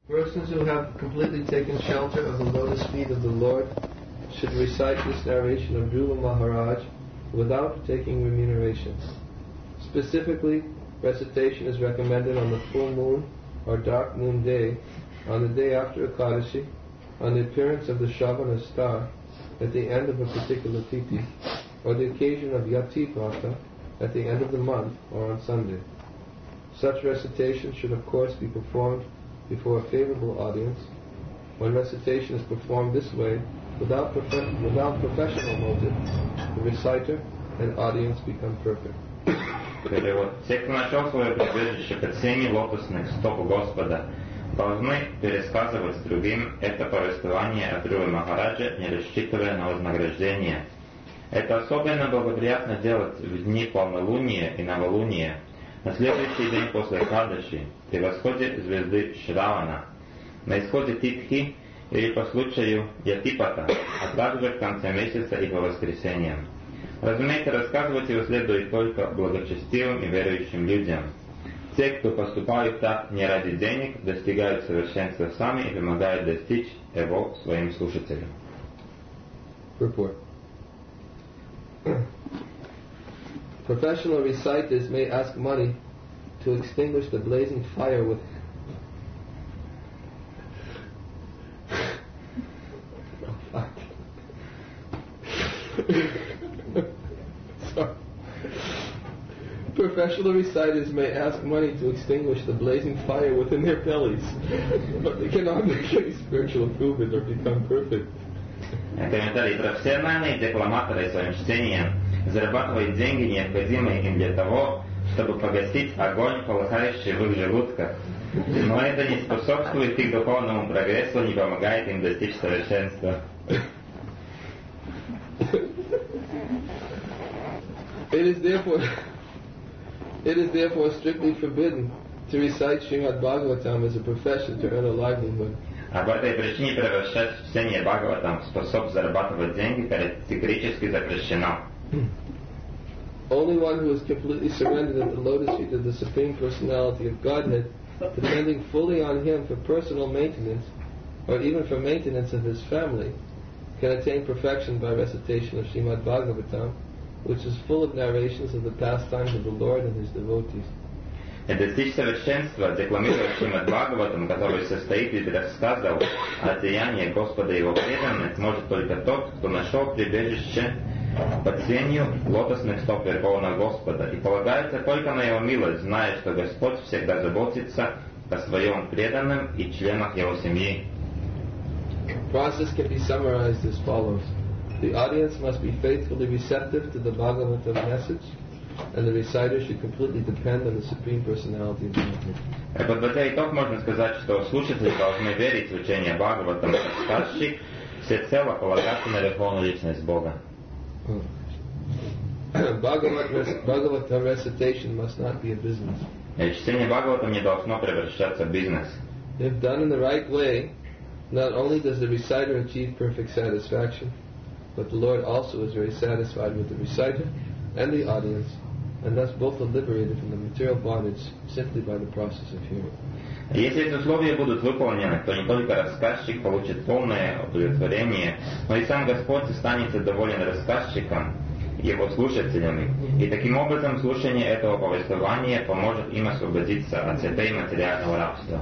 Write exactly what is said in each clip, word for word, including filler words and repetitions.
Persons who have completely taken shelter of the lotus feet of the Lord should recite this narration of Dhruva Maharaj without taking remuneration. Specifically, recitation is recommended on the full moon or dark moon day, on the day after Ekadashi, on the appearance of the Shravana star at the end of a particular tithi, or the occasion of Yati Prata at the end of the month or on Sunday. Such recitation should of course be performed before a favorable audience. When recitation is performed this way, without, prof- without professional motive, the reciter and audience become perfect. Перевод. Те, кто нашел свое прибежище под сенью лотосных стоп Господа, должны пересказывать другим это повествование о Dhruva Махараджа, не рассчитывая на вознаграждение. Это особенно благоприятно делать в дни полнолуния и новолуния, на следующий день после Экадаши, при восходе звезды Шравана, на исходе Титхи или по случаю Ятипата, а также в конце месяца и по воскресеньям. Разумеется, рассказывать его следует только благочестивым и верующим людям. Те, кто поступают так не ради денег, достигают совершенства сами и помогают достичь его своим слушателям. Report. Professional reciters may ask money to extinguish the blazing fire with Sorry. Professional reciters may ask money to extinguish the blazing fire within their bellies, but they cannot make any spiritual improvement or become perfect. Комментарий. Профессиональные декламаторы своим чтением зарабатывают деньги, необходимые им для того, чтобы погасить огонь, полыхающий в их желудках. Но это не способствует их духовному прогрессу, не помогает им достичь совершенства. It is therefore, it is therefore strictly forbidden to recite Srimad Bhagavatam as a profession to earn a livelihood. А по этой причине превращать чтение Бхагаватам в способ зарабатывать деньги категорически запрещено. Only one who is completely surrendered at the lotus feet of the Supreme Personality of Godhead, depending fully on Him for personal maintenance, or even for maintenance of his family, can attain perfection by recitation of Srimad Bhagavatam, which is full of narrations of the pastimes of the Lord and His devotees. Достичь совершенства, декламируя Шримад Бхагаватам, который состоит из рассказов о деяниях Господа и Его преданных, может только тот, кто нашел прибежище под сенью лотосных стоп Верховного Господа и полагается только на Его милость, зная, что Господь всегда заботится о своем преданном и членах Его семьи. Process can be summarized as follows. The audience must be faithfully receptive to the Bhagavatam message, and the reciter should completely depend on the Supreme Personality of Godhead. Подводя итог, можно сказать, что слушатели должны верить в учение Бхагаватам, рассказчик всецело полагаться на Верховную Личность Бога. Bhagavatam recitation must not be a business. Чтение Бхагаватам не должно превращаться в бизнес. If done in the right way, not only does the reciter achieve perfect satisfaction, but the Lord also is very satisfied with the reciter and the audience, and thus both are liberated from the material bondage simply by the process of hearing. Если эти условия будут выполнены, то не только рассказчик получит полное удовлетворение, но и сам Господь останется доволен рассказчиком и его слушателями. И таким образом слушание этого повествования поможет им освободиться от цепей материального рабства.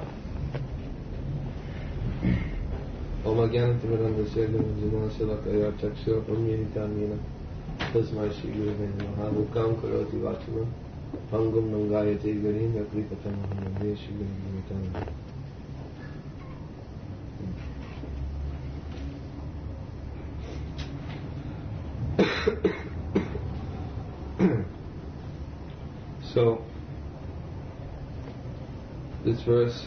Om Agyanatimirandasya Gunajanasalakaya Chakshur Pramyanitamina Tasmai Shri Gurave Namaha Mukam Karoti Vachana Pangam Nangayate Garim Yakripatam Namahe Shri Gurave Namaha. So, this verse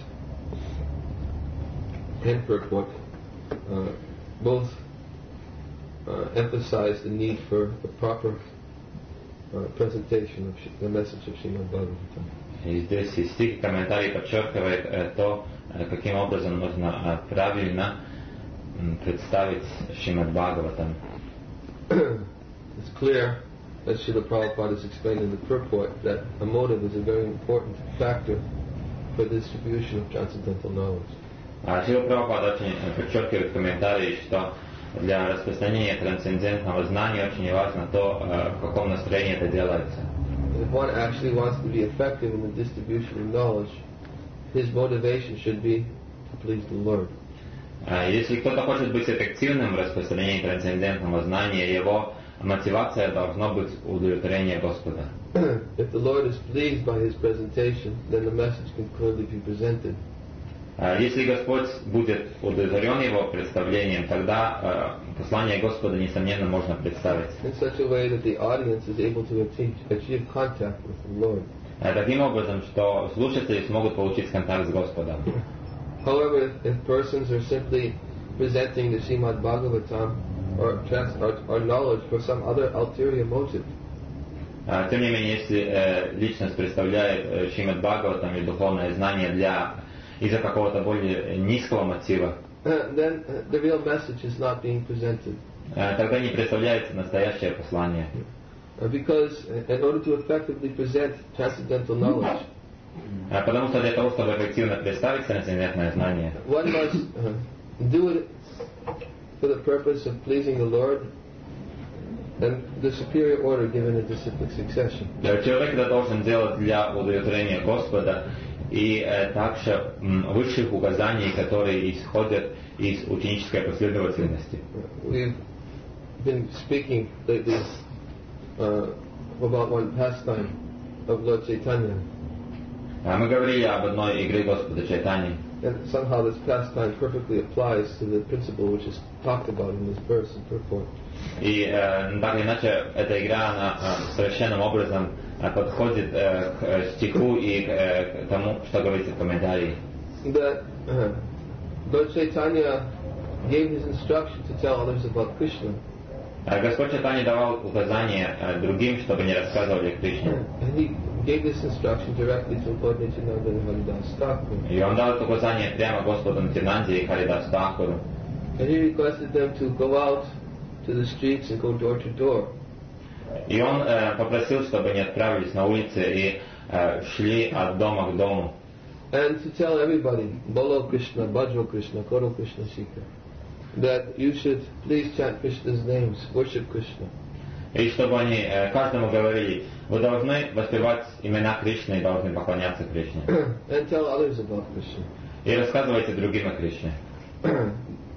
and purport Uh, both uh, emphasize the need for the proper uh, presentation of the message of Srimad Bhagavatam. И здесь и стих, комментарий подчеркивает то, каким образом нужно правильно представить Шримад Бхагаватам. It's clear, as Srila Prabhupada has explained in the purport, that a motive is a very important factor for the distribution of transcendental knowledge. Шрила Прабхупада очень подчеркивает в комментарии, что для распространения трансцендентного знания очень важно то, в каком настроении это делается. If one actually wants to be effective in the distribution of knowledge, his motivation should be to please the Lord. Если кто-то хочет быть эффективным в распространении трансцендентного знания, его мотивация должна быть удовлетворение Господа. If the Lord is pleased by his presentation, then the message can clearly be presented. Если Господь будет удовлетворен его представлением, тогда послание Господа, несомненно, можно представить. In such a way that the audience is able to achieve, achieve contact with the Lord. Таким образом, что слушатели смогут получить контакт с Господом. However, if persons are simply presenting the Srimad Bhagavatam or, trans, or, or knowledge for some other ulterior motive, тем не менее, если личность представляет Шримад Бхагаватам или духовное знание для из-за какого-то более низкого мотива, then the real message is not being presented. Тогда не представляется настоящее послание. Because in order to effectively present transcendental knowledge, потому что для того, чтобы эффективно представить трансцендентное знание, one must uh, do it for the purpose of pleasing the Lord and the superior order given in disciplic succession. Человек это должен делать для удовлетворения Господа и э, также м, высших указаний, которые исходят из ученической последовательности. We've been speaking lately uh, about one pastime of Lord Chaitanya. Мы говорили об одной игре Господа Чайтани. And somehow this pastime perfectly applies to the principle which is talked about in this verse and purport. И э, так или иначе, эта игра, она э, совершенным образом э, подходит э, к стиху и к, э, к тому, что говорится в комментарии. That uh, Lord Chaitanya gave his instruction to tell others about Krishna. Господь Чайтанья давал указания э, другим, чтобы не рассказывали о Кришне. And he gave this instruction directly to Lord Nityananda and Haridas Thakur. И он дал это указание прямо Господу Нитянанде и Харидас Thakуру. And he requested them to go out to the streets and go door to door. И он э, попросил, чтобы они отправились на улицы и э, шли от дома к дому. And to tell everybody, Bolo Krishna, Bhajro Krishna, Koro Krishna Shikha, that you should please chant Krishna's names, worship Krishna. И чтобы они э, каждому говорили, вы должны воспевать имена Кришны и должны поклоняться Кришне. And tell others about Krishna. И рассказывайте другим о Кришне. uh,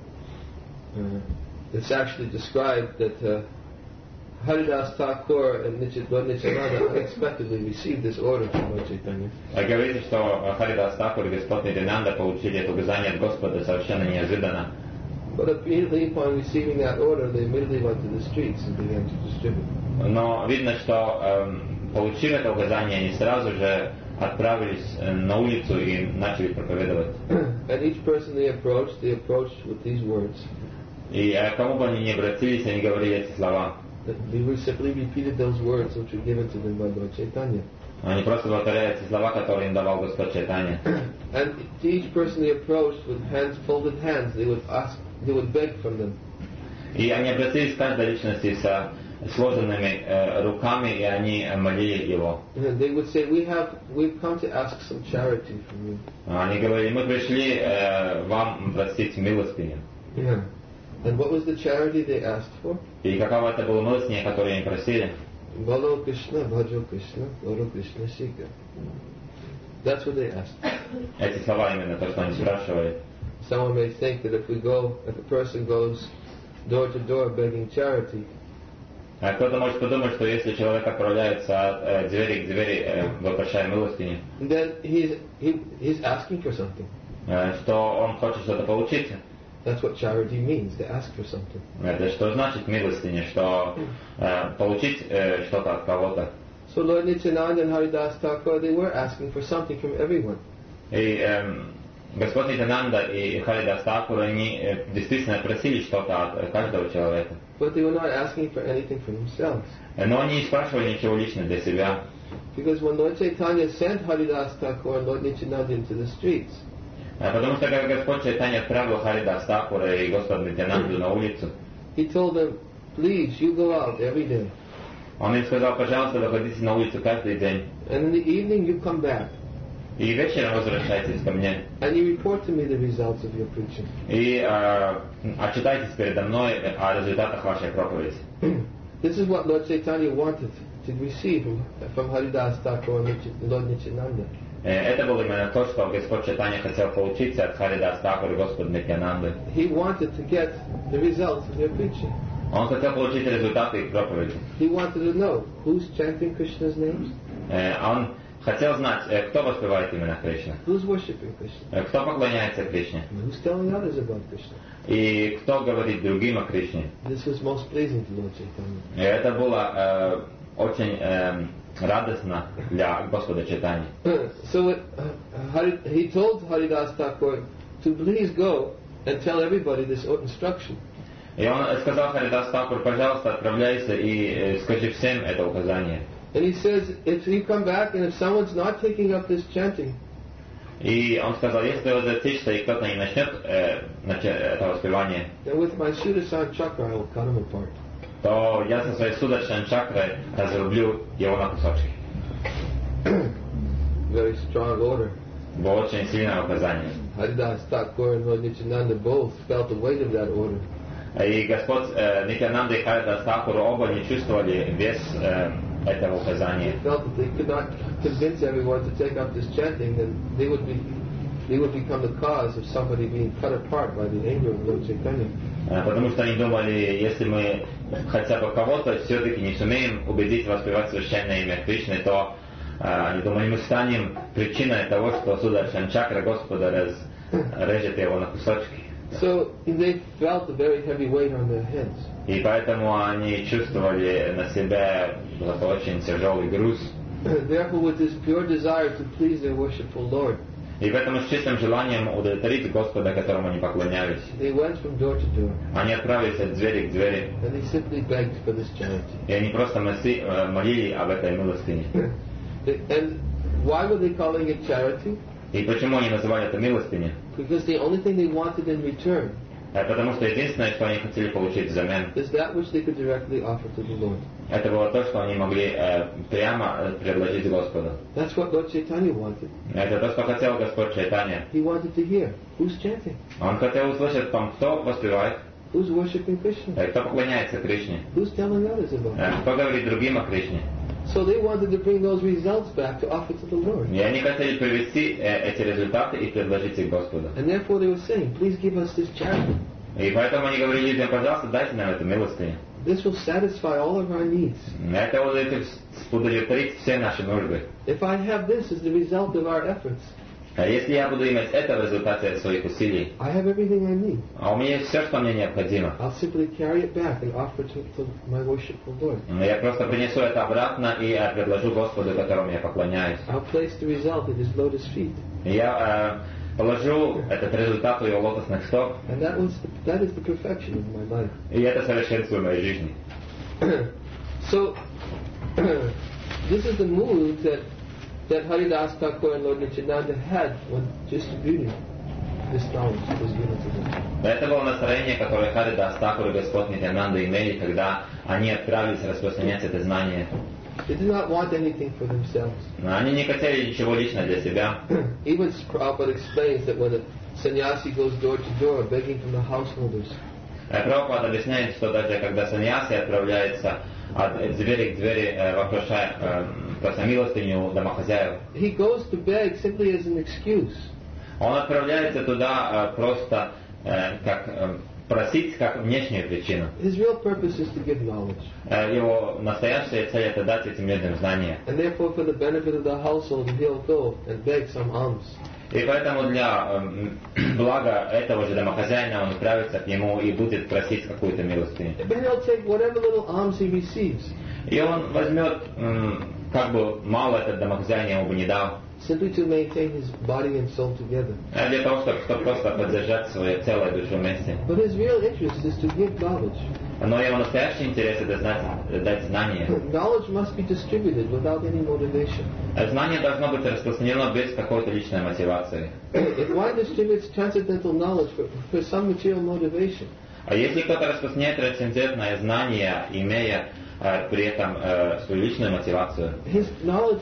it's actually described that uh, Haridas Thakur and Lord Nityananda unexpectedly received this order from Lord Chaitanya. Говорится, что Харидас Thakур и Господь Нитянанда получили это указание от Господа совершенно неожиданно. But immediately upon receiving that order, they immediately went to the streets and began to distribute. Но видно, что э, получив это указание, они сразу же отправились на улицу и начали проповедовать. And each person they approached, they approached with these words. И э, кому бы они ни обратились, они говорили эти слова. They simply repeated those words which were given to them by Lord Chaitanya. Они просто повторяют эти слова, которые им давал Господь Чайтанья. And to each person they approached with hands, folded hands, they would ask, they would beg from them. И они обратились к каждой личности со сложенными э, руками, и они молили его. And they would say, "We have, we've come to ask some charity from you." Они говорили, мы пришли э, вам просить милостыню. Yeah. And what was the charity they asked for? И какова это была милостыня, которую они просили? Bolo Krishna, Bhajo Krishna, Goro Krishna Shikha. That's what they asked. Эти слова именно то, что они спрашивали. Someone may think that if we go, if a person goes door to door begging charity, Кто-то может подумать, что если человек отправляется от э, двери к двери, э, вопрошая милостыню, then he's, he, he's asking for something. э, что он хочет что-то получить. That's what charity means, to ask for something. Это что значит милостыня, что э, получить э, что-то от кого-то. So Lord Nityananda and Haridas Thakur, they were asking for something from everyone. И э, Господь Нитянанда и Харидас Thakур, они э, действительно просили что-то от э, каждого человека. But they were not asking for anything for themselves. Но они не спрашивали ничего лично для себя. Because when Lord Chaitanya sent Haridas Thakur and Lord Nityananda into the streets, Потому что когда Господь Чайтанья отправил Харидас Thakура и Господа Нитянанду на улицу, he told them, "Please, you go out every day. он им сказал, пожалуйста, выходите на улицу каждый день. And in the evening you come back." И вечером возвращайтесь ко мне. And you report to me the results of your preaching. И э, отчитайтесь передо мной о результатах вашей проповеди. This is what Lord Chaitanya wanted to receive from, from Haridas Thakur and Lord Nityananda. Это было именно то, что Господь Чайтанья хотел получить от Харидас Тхакура и Господа Нитьянанды. He wanted to get the results of their preaching. Он хотел получить результаты их проповеди. He wanted to know who's chanting Krishna's names, Он хотел знать, кто воспевает именно Кришну, who's worshipping Krishna, кто поклоняется Кришне, and who's telling others about Krishna. и кто говорит другим о Кришне. This was most pleasing to Lord Chaitanya. И это было э, очень э, радостно для Господа Чайтаньи. So it, uh, Hari, he told Haridas Thakur to please go and tell everybody this instruction. И он сказал Харидас Тхакур, пожалуйста, отправляйся и скажи всем это указание. And he says, if you come back and if someone's not taking up this chanting, И он сказал, если возвратишься и кто-то не начнет э, это воспевание, then with my Sudarshan chakra I will cut him apart. то я со своей Сударшан чакрой разрублю его на кусочки. Very strong order. Было очень сильное указание. Haridas Thakur and Lord Nityananda both felt the weight of that order. И Господь э, Нитьянанда и Харидас Тхакур оба не чувствовали вес э, этого указания. They felt that they could not convince everyone to take up this chanting, then they would be, they would become the cause of somebody being cut apart by the anger of Lord Chaitanya. Потому что они думали, если мы хотя бы кого-то все-таки не сумеем убедить воспевать священное имя Кришны, то э, они думали, мы станем причиной того, что Сударшан чакра Господа раз, режет его на кусочки. So they felt a very heavy weight on their heads. И поэтому они чувствовали на себя вот очень тяжелый груз. Therefore, with this pure desire to please their worshipful Lord, И поэтому с чистым желанием удовлетворить Господа, которому они поклонялись, they went from door to door они отправились от двери к двери, and they simply begged for this charity. и они просто моси, молили об этой милостыне. And why were they calling it charity? И почему они называли это милостыней? Because the only thing they wanted in return Потому что единственное, что они хотели получить взамен, is that which they could directly offer to the Lord. это было то, что они могли э, прямо предложить Господу. That's what Lord Chaitanya wanted. Это то, что хотел Господь Чайтанья. He wanted to hear who's chanting, Он хотел услышать о том, кто воспевает, who's worshipping Krishna, э, кто поклоняется Кришне, who's telling others about э, it. кто говорит другим о Кришне. So they wanted to bring those results back to offer to the Lord. И они хотели привести э, эти результаты и предложить их Господу. And therefore they were saying, please give us this charity. И поэтому они говорили людям, пожалуйста, дайте нам эту милостыню. This will satisfy all of our needs. Это удовлетворит все наши нужды. If I have this as the result of our efforts, А если я буду иметь это в результате своих усилий, I have everything I need. а у меня есть все, что мне необходимо, I'll simply carry it back and offer it to, to my worshipful Lord. я просто принесу это обратно и э, предложу Господу, которому я поклоняюсь. I'll place the result at His lotus feet. И я э, положу этот результат у его лотосных стоп, And that was the, that is the perfection of my life. и это совершенство моей жизни. So, this is the mood that, that Haridas Thakur and Lord Nityananda had when distributing this knowledge, was given to them. Это было настроение, которое Харидас Тхакур и Господь Нитьянанда имели, когда они отправились распространять это знание. They did not want anything for themselves. Но они не хотели ничего лично для себя. Even Prabhupada explains that when a sannyasi goes door to door begging from the householders, Прабхупада объясняет, что даже когда саньяси отправляется от двери к двери, э, вопрошая э, просто милостыню домохозяев, he goes to beg simply as an excuse. он отправляется туда э, просто э, как э, просить, как внешнюю причину. His real purpose is to give knowledge. Э, его настоящая цель это дать этим людям знания. And therefore for the benefit of the household he'll go and beg some alms. И поэтому для э, блага этого же домохозяина он отправится к нему и будет просить какую-то милостыню. Then he'll take whatever little alms he receives, И он возьмет, м, как бы мало этот домохозяин ему бы не дал, simply to maintain his body and soul together. э, для того, чтобы, чтобы просто поддержать свое тело и душу вместе. But his real interest is to give knowledge. Но его настоящий интерес это знать, дать знания. Knowledge must be distributed without any motivation. Знание должно быть распространено без какой-то личной мотивации. If one distributes transcendental knowledge for, for some material motivation, А если кто-то распространяет трансцендентное знание, имея э, при этом э, свою личную мотивацию, his knowledge is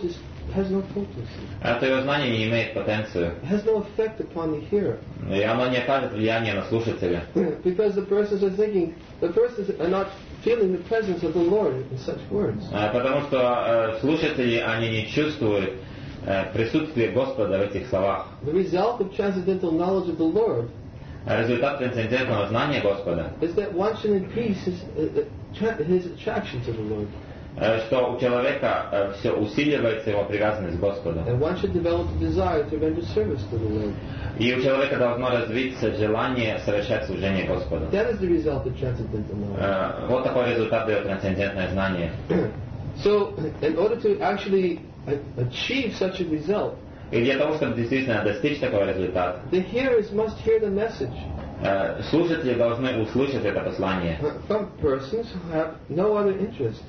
has no potency. Это его знание не имеет потенцию. It has no effect upon the hearer. И оно не окажет влияния на слушателя. Because the persons are thinking, the persons are not feeling the presence of the Lord in such words. Потому что слушатели, они не чувствуют присутствие Господа в этих словах. The result of transcendental knowledge of the Lord Результат трансцендентного знания Господа, is that one should increase his, uh, his attraction to the Lord. Что у человека все усиливается его привязанность к Господу. And one should develop the desire to render service to the Lord. И у человека должно развиться желание совершать служение Господу. That is the result of transcendental knowledge. Вот такой результат дает трансцендентное знание. So, in order to actually achieve such a result, и для того, чтобы действительно достичь такого результата, the hearers must hear the message. Слушатели должны услышать это послание. From persons who have no other interest.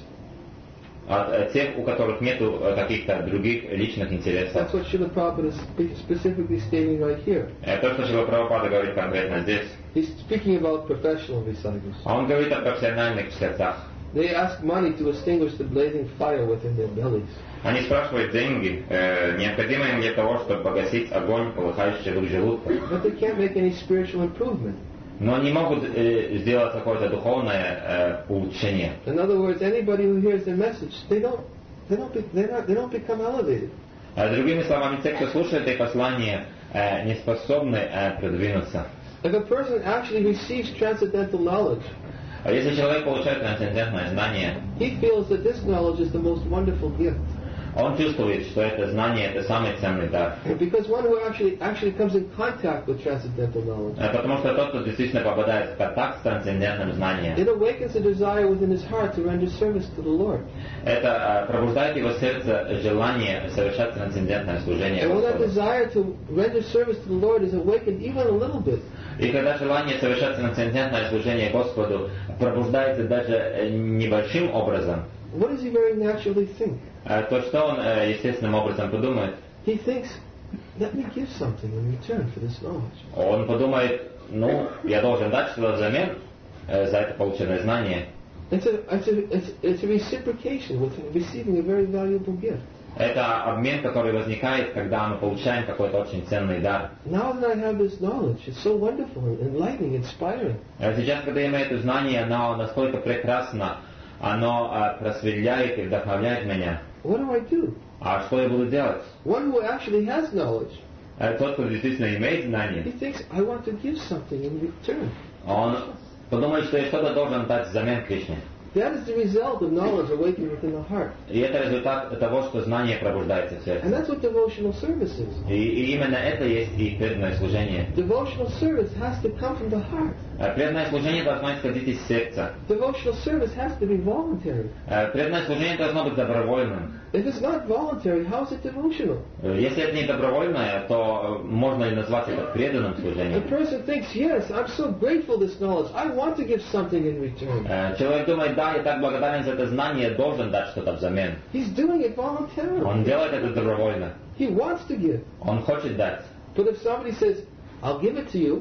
От тех, у которых нет каких-то других личных интересов. That's what Srila Prabhupada is specifically stating right here. То, что Шрила Прабхупада говорит конкретно здесь. He's speaking about professional reciters. Он говорит о профессиональных чтецах. They ask money to extinguish the blazing fire within their bellies. Они спрашивают деньги, э, необходимые им для того, чтобы погасить огонь, полыхающий в их желудках. But they can't make any spiritual improvement. Но они могут э, сделать какое-то духовное э, улучшение. In other words, anybody who hears the message, they don't, they don't, be, they're not, they don't become elevated. А другими словами, те, кто слушает это послание, э, не способны э, продвинуться. If a person actually receives transcendental knowledge, а если человек получает трансцендентное знание, he feels that this knowledge is the most wonderful gift. Он чувствует, что это знание это самый ценный дар. Because one who actually actually comes in contact with transcendental knowledge, потому что тот, кто действительно попадает в контакт с трансцендентным знанием, it awakens a desire within his heart to render service to the Lord. Это пробуждает его сердце желание совершать трансцендентное служение And when that Господу. desire to render service to the Lord is awakened even a little bit, и когда желание совершать трансцендентное служение Господу пробуждается даже небольшим образом, what does he very naturally think? то что он естественным образом подумает? He thinks, let me give something in return for this knowledge. Он подумает, ну, я должен дать что-то взамен за это полученное знание. It's a, it's, a, it's, it's a reciprocation with receiving a very valuable gift. Это обмен, который возникает, когда мы получаем какой-то очень ценный дар. Now that I have this knowledge, it's so wonderful, enlightening, inspiring. Сейчас, когда я имею это знание, оно настолько прекрасно, оно просветляет и вдохновляет меня. What do I do? А что я буду делать? One who actually has knowledge, тот, кто действительно имеет знание, he thinks, I want to give something in return. Он подумает, что я что-то должен дать взамен Кришне. That is the result of knowledge awakening within the heart. И это результат того, что знание пробуждается в сердце. And that's what devotional service is. И, и именно это есть и преданное служение. Devotional service has to come from the heart. Преданное служение должно исходить из сердца. Devotional service has to be voluntary. Преданное служение должно быть добровольным. If it's not voluntary, how is it devotional? Если это не добровольное, то можно ли назвать это преданным служением? The person thinks, yes, I'm so grateful for this knowledge. I want to give something in return. Человек думает, да, я так благодарен за это знание, должен дать что-то взамен. He's doing it voluntarily. Он делает это добровольно. He wants to give. Он хочет дать. But if somebody says, I'll give it to you,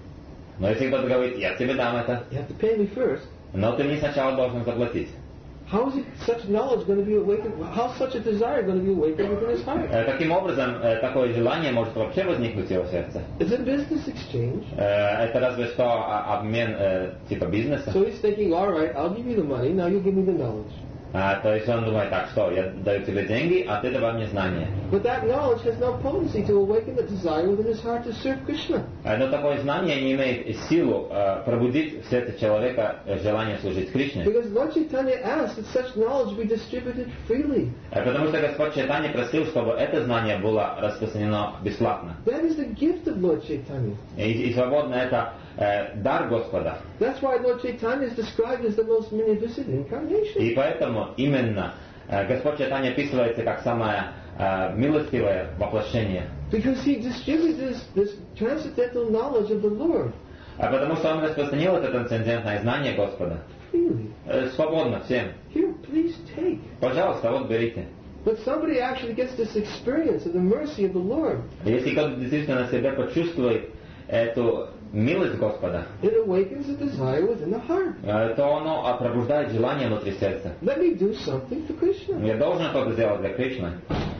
но если кто-то говорит, я тебе дам это, you have to pay me first. Но ты мне сначала должен заплатить. How is it, such knowledge going to be awakened? How is such a desire going to be awakened within his heart? Каким образом такое желание может вообще возникнуть в его сердце? Is it business exchange? Это разве что обмен типа бизнеса. So he's thinking, all right, I'll give you the money, now you give me the knowledge. А, то есть он думает, так что, я даю тебе деньги, а ты давай мне знания. But that knowledge has no potency to awaken the desire within his heart to serve Krishna. Но такое знание не имеет силу uh, пробудить в сердце человека желание служить Кришне. Because Lord Chaitanya asked that such knowledge be distributed freely. Потому что Господь Чайтанья просил, чтобы это знание было распространено бесплатно. That is the gift of Lord Chaitanya. И, и свободно это э, дар Господа. That's why Lord Chaitanya is described as the most munificent incarnation. И поэтому именно э, Господь Чайтанья описывается как самое э, милостивое воплощение. Because he distributed this, this transcendental knowledge of the Lord. А потому что он распространил это трансцендентное знание Господа. Freely. Э, свободно всем. Here, please take. Пожалуйста, вот берите. But somebody actually gets this experience of the mercy of the Lord. Если кто-то действительно на себе почувствует эту милость Господа, it awakens a desire within the heart. то оно пробуждает желание внутри сердца. Let me do something for Krishna. Я должен что-то сделать для Кришны.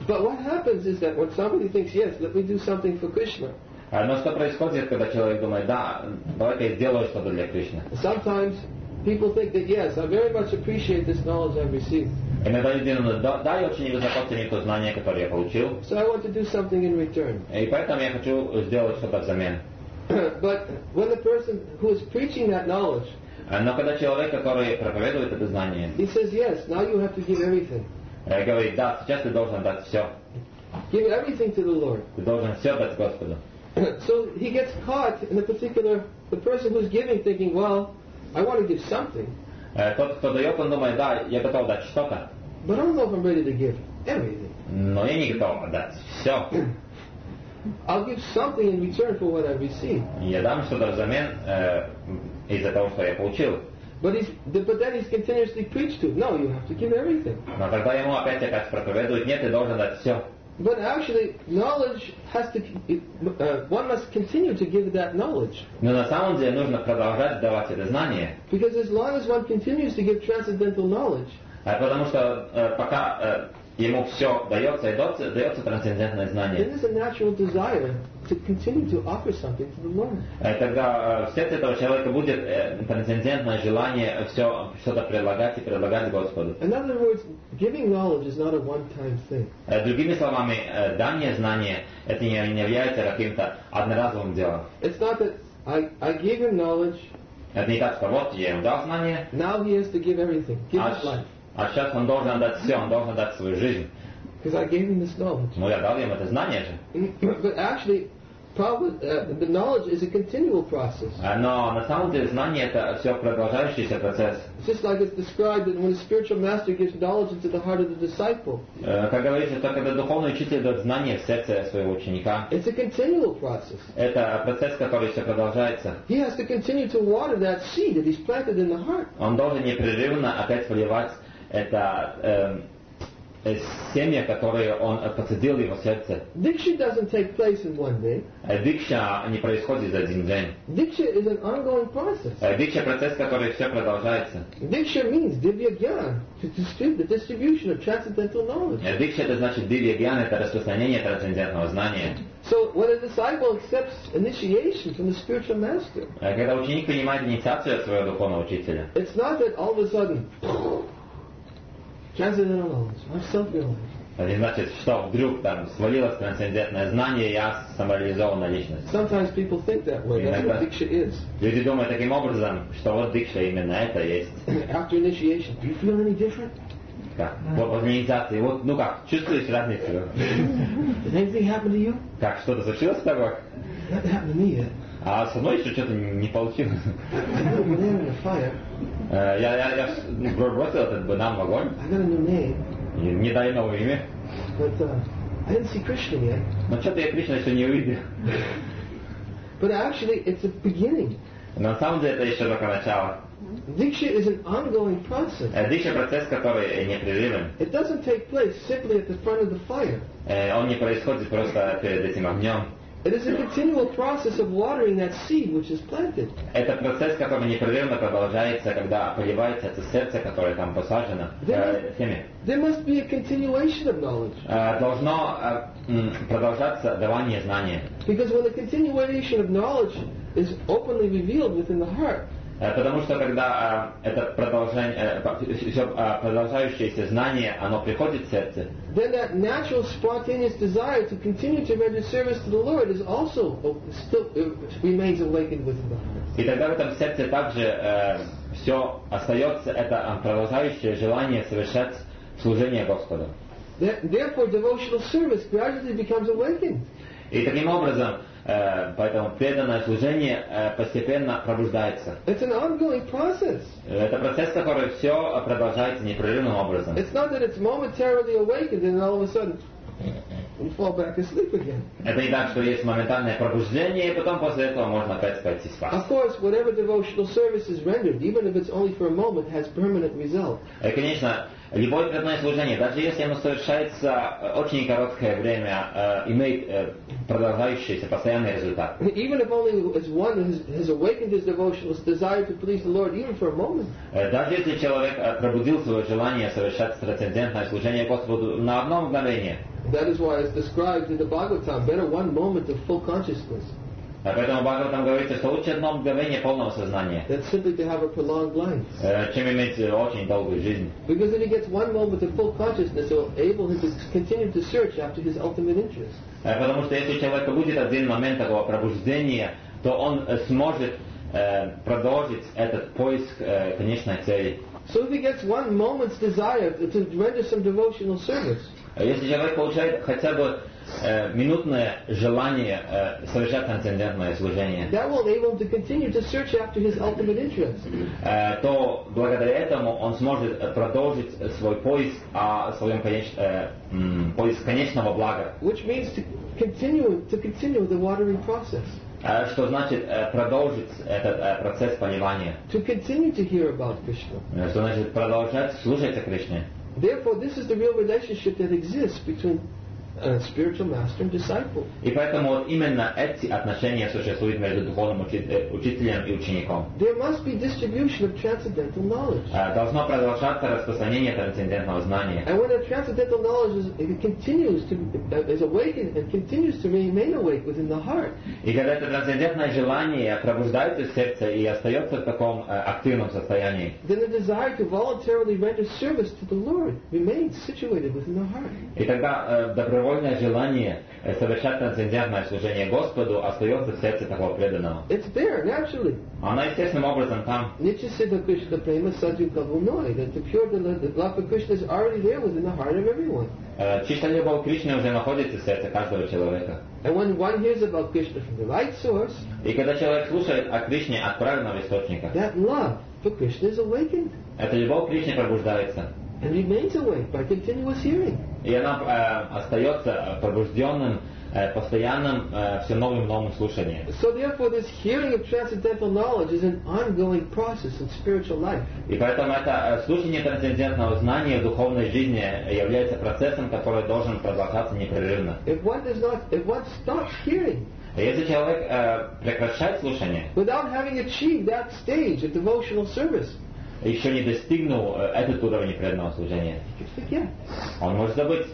But what happens is that when somebody thinks, yes, let me do something for Krishna, Но что происходит, когда человек думает, да, давай-ка я сделаю что-то для Кришны? sometimes people think that, yes, I very much appreciate this knowledge I've received, Иногда люди думают, да, да, я очень высоко ценю то знание, которое я получил, so I want to do something in return. и поэтому я хочу сделать что-то взамен. But when the person who is preaching that knowledge, Но когда человек, который проповедует это знание, he says, yes, now you have to give everything. э, говорит, да, сейчас ты должен дать все, Give everything to the Lord. ты должен все дать Господу. So he gets caught in a particular, the person who's giving thinking, well, I want to give something, Э, Тот, кто дает, он думает, да, я готов дать что-то, but I don't know if I'm ready to give everything. но я не готов отдать все. I'll give something in return for what I've received. Я дам что-то взамен э, из-за того, что я получил. But he's, but then he's continuously preached to, no, you have to give everything. Но тогда ему опять опять проповедуют, нет, ты должен дать все. But actually, knowledge has to, uh, one must continue to give that knowledge. Но на самом деле нужно продолжать давать это знание. Because as long as one continues to give transcendental knowledge, Э, Потому что э, пока э, ему все дается и дается, дается трансцендентное then знание, there's a natural desire to continue to offer something to the Lord. э, тогда э, в сердце этого человека будет э, трансцендентное желание все что-то предлагать и предлагать Господу. In other words, giving knowledge is not a one-time thing. Э, Другими словами, э, дание знания это не, не является каким-то одноразовым делом. It's not that I, I gave him knowledge, Это не так, что вот я ему дал знание, now he has to give everything, give а, his life. а сейчас он должен дать все, он должен дать свою жизнь. Because I gave him this knowledge. Ну я дал ему это знание же. But actually, probably, uh, the knowledge is a continual process. Э, Но на самом деле знание это все продолжающийся процесс. It's just like it's described that when a spiritual master gives knowledge into the heart of the disciple, Э, Как говорится, что когда духовный учитель дает знание в сердце своего ученика, it's a continual process. это процесс, который все продолжается. He has to continue to water that seed that he's planted in the heart. Он должен непрерывно опять поливать это э, э, семя, которое он посадил в его сердце. Diksha doesn't take place in one day. Э, Дикша не происходит за один день. Diksha is an ongoing process. Э, Дикша процесс, который все продолжается. Diksha means divya gyan, to distribute the distribution of transcendental knowledge. Э, Дикша это значит дивья гьян, это распространение трансцендентного знания. So when a disciple accepts initiation from the spiritual master, Э, Когда ученик принимает инициацию от своего духовного учителя, it's not that all of a sudden, transcendental knowledge, I'm self-realized. это не значит, что вдруг там свалилось трансцендентное знание, я самореализованная личность. Sometimes people think that way. That's what Diksha is. Люди думают таким образом, что вот дикша именно это есть. After initiation, do you feel any different? Как? Вот после инициации, вот, ну как, чувствуешь разницу? Did anything happen to you? Как, что-то случилось с тобой? Nothing happened to me yet. А со мной еще что-то не получилось. I got a banana in the fire. Э, Я, я, я бросил этот банан в огонь, I got a new name. и мне дали новое имя, But uh, I didn't see Krishna yet. но что-то я Кришну еще не увидел. But actually, it's a beginning. Но на самом деле это еще только начало. Diksha is an ongoing process. Э, Дикша процесс, который непрерывен. It doesn't take place simply at the front of the fire. Э, Он не происходит просто перед этим огнем. It is a continual process of watering that seed which is planted. Это процесс, который непрерывно продолжается, когда поливается это сердце, которое там посажено, э, семя. There must be a continuation of knowledge. Э, Должно э, м, продолжаться давание знания. Because when the continuation of knowledge is openly revealed within the heart, Э, Потому что когда э, это продолжение, э, по- всё, э, продолжающееся знание, оно приходит в сердце, then that natural spontaneous desire to continue to render service to the Lord is also still uh, remains awakened within the heart. и тогда в этом сердце также все остается, это э, продолжающее желание совершать служение Господу. That, therefore, devotional service gradually becomes awakened. И таким образом, э, поэтому преданное служение э, постепенно пробуждается. It's an ongoing process. Это процесс, который все продолжается непрерывным образом. It's not that it's momentarily awakened and all of a sudden you fall back asleep again. Это не так, что есть моментальное пробуждение, и потом после этого можно опять пойти спать. Of course, whatever devotional service is rendered, even if it's only for a moment, has permanent result. И, конечно, любое преданное служение, даже если оно совершается очень короткое время, э, имеет э, продолжающийся постоянный результат. Even if only as one has, has awakened his devotional desire to please the Lord, even for a moment. Э, Даже если человек э, пробудил свое желание совершать трансцендентное служение Господу на одно мгновение, That is why it's described in the Bhagavatam, better one moment of full consciousness Поэтому Бхагаватам говорится, что лучше одно мгновение полного сознания, than simply to have a prolonged life. чем иметь очень долгую жизнь. Because if he gets one moment of full consciousness, it will enable him to continue to search after his ultimate interest. Потому что если у человека будет один момент такого пробуждения, то он сможет продолжить этот поиск конечной цели. So if he gets one moment's desire to render some devotional service, если человек получает хотя бы э, минутное желание э, совершать трансцендентное служение, that will enable him to continue to search after his ultimate interest. э, то благодаря этому он сможет продолжить свой поиск о своем конеч... э, м, поиск конечного блага. Which means to continue to continue the watering process. Э, что значит э, продолжить этот э, процесс понимания. To continue to hear about Krishna. Э, что значит продолжать слушать о Кришне. Therefore, this is the real relationship that exists between a spiritual master and disciple. И поэтому вот именно эти отношения существуют между духовным учителем и учеником. There must be distribution of transcendental knowledge. Должно продолжаться распространение трансцендентного знания. And when that transcendental knowledge is, it continues to is awakened and continues to remain awake within the heart. И когда это трансцендентное желание пробуждается в сердце и остается в таком активном состоянии, then the desire to voluntarily render service to the Lord remains situated within the heart. И тогда добровольное желание совершать трансцендентное служение Господу остается в сердце такого преданного. It's there naturally. Оно естественным образом там. Nitya Siddha Krishna Prema Sadhu Kabunoi. That the pure the, the love for Krishna is already there within the heart of everyone. Чистая любовь к Кришне уже находится в сердце каждого человека. And when one hears about Krishna from the right source, и когда человек слушает о Кришне от правильного источника, that love for Krishna is awakened. Эта любовь к Кришне пробуждается. And remains awake by continuous hearing. И она э, остается пробужденным, э, постоянным, э, все новым новым слушанием. So therefore, this hearing of transcendental knowledge is an ongoing process in spiritual life. И поэтому это слушание трансцендентного знания в духовной жизни является процессом, который должен продолжаться непрерывно. If one does not, if one stops hearing, если человек э, прекращает слушание, without having achieved that stage of devotional service, еще не достигнул э, этот уровень преданного служения, он может забыть.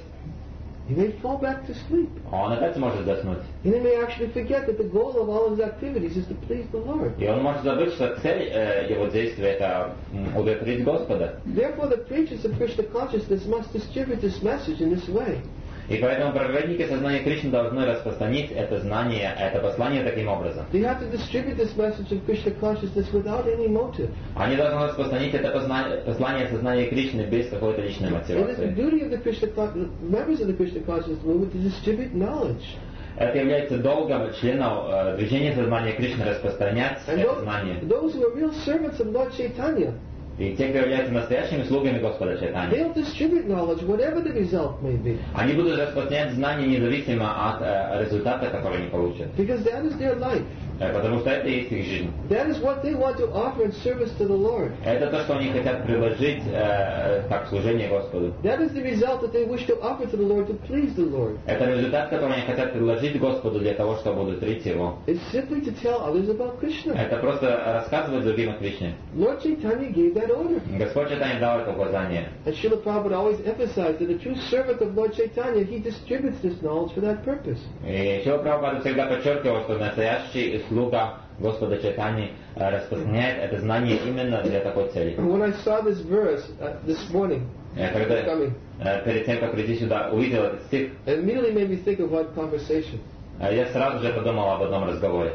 He may fall back to sleep. Он опять может заснуть. And he may actually forget that the goal of all his activities is to please the Lord. И он может забыть, что цель э, его действия это удовлетворить Господа. Therefore, the preachers of Krishna consciousness must distribute this message in this way. И поэтому проповедники сознания Кришны должны распространить это знание, это послание таким образом. They have to distribute this message of Krishna consciousness without any motive. Они должны распространить это послание сознания Кришны без какой-то личной мотивации. It is the duty of the Krishna members of the Krishna consciousness movement to distribute knowledge. Это является долгом членов э, движения сознания Кришны распространять And это those, знание. those who are real servants of Lord Chaitanya, И те, кто являются настоящими слугами Господа Чайтаньи, they'll distribute knowledge whatever the result may be. они будут распространять знания независимо от э, результата, который они получат. Because that is their life. Э, потому что это и есть их жизнь. That is what they want to offer in service to the Lord. Это то, что они хотят предложить э, как служение Господу. That is the result that they wish to offer to the Lord to please the Lord. Это результат, который они хотят предложить Господу для того, чтобы удовлетворить Его. It's simply to tell others about Krishna. Это просто рассказывать другим о Кришне. Lord Chaitanya gave that order. Господь Чайтанья дал это указание. And Srila Prabhupada always emphasized that a true servant of Lord Chaitanya, he distributes this knowledge for that purpose. И Шрила Прабхупада всегда подчеркивал, что настоящий слуга Господа Чайтаньи распространяет это знание именно для такой цели. When I saw this verse uh, this morning, Когда coming, перед тем, как прийти сюда, увидел этот стих, it immediately made me think of one conversation. я сразу же подумал об одном разговоре.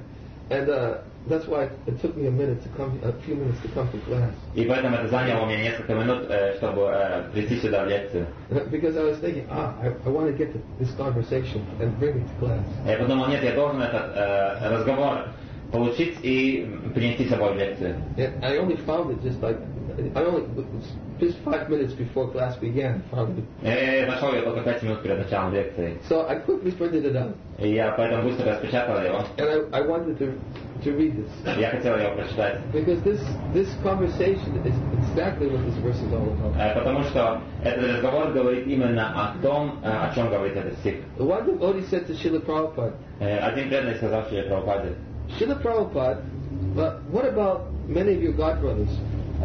And uh, that's why it took me a minute to come, a few minutes to come to class. И поэтому это заняло у меня несколько минут, чтобы прийти сюда в лекцию. Because I was thinking, ah, I, I want to get to this conversation and bring it to class. Я подумал, нет, я должен этот э, разговор получить и принести с собой в лекцию. And I only found it just like, I only, just five minutes before class began, found it. Я нашел ее только пять минут перед началом лекции. So I quickly printed it out. И я поэтому быстро распечатал его. And I, I wanted to, to read this. Я хотел его прочитать. Because this, this conversation is exactly what this verse is all about. Потому что этот разговор говорит именно о том, о чем говорит этот стих. One devotee said to Srila Prabhupada, один преданный сказал Шриле Прабхупаде, Srila Prabhupada, but what about many of your god brothers?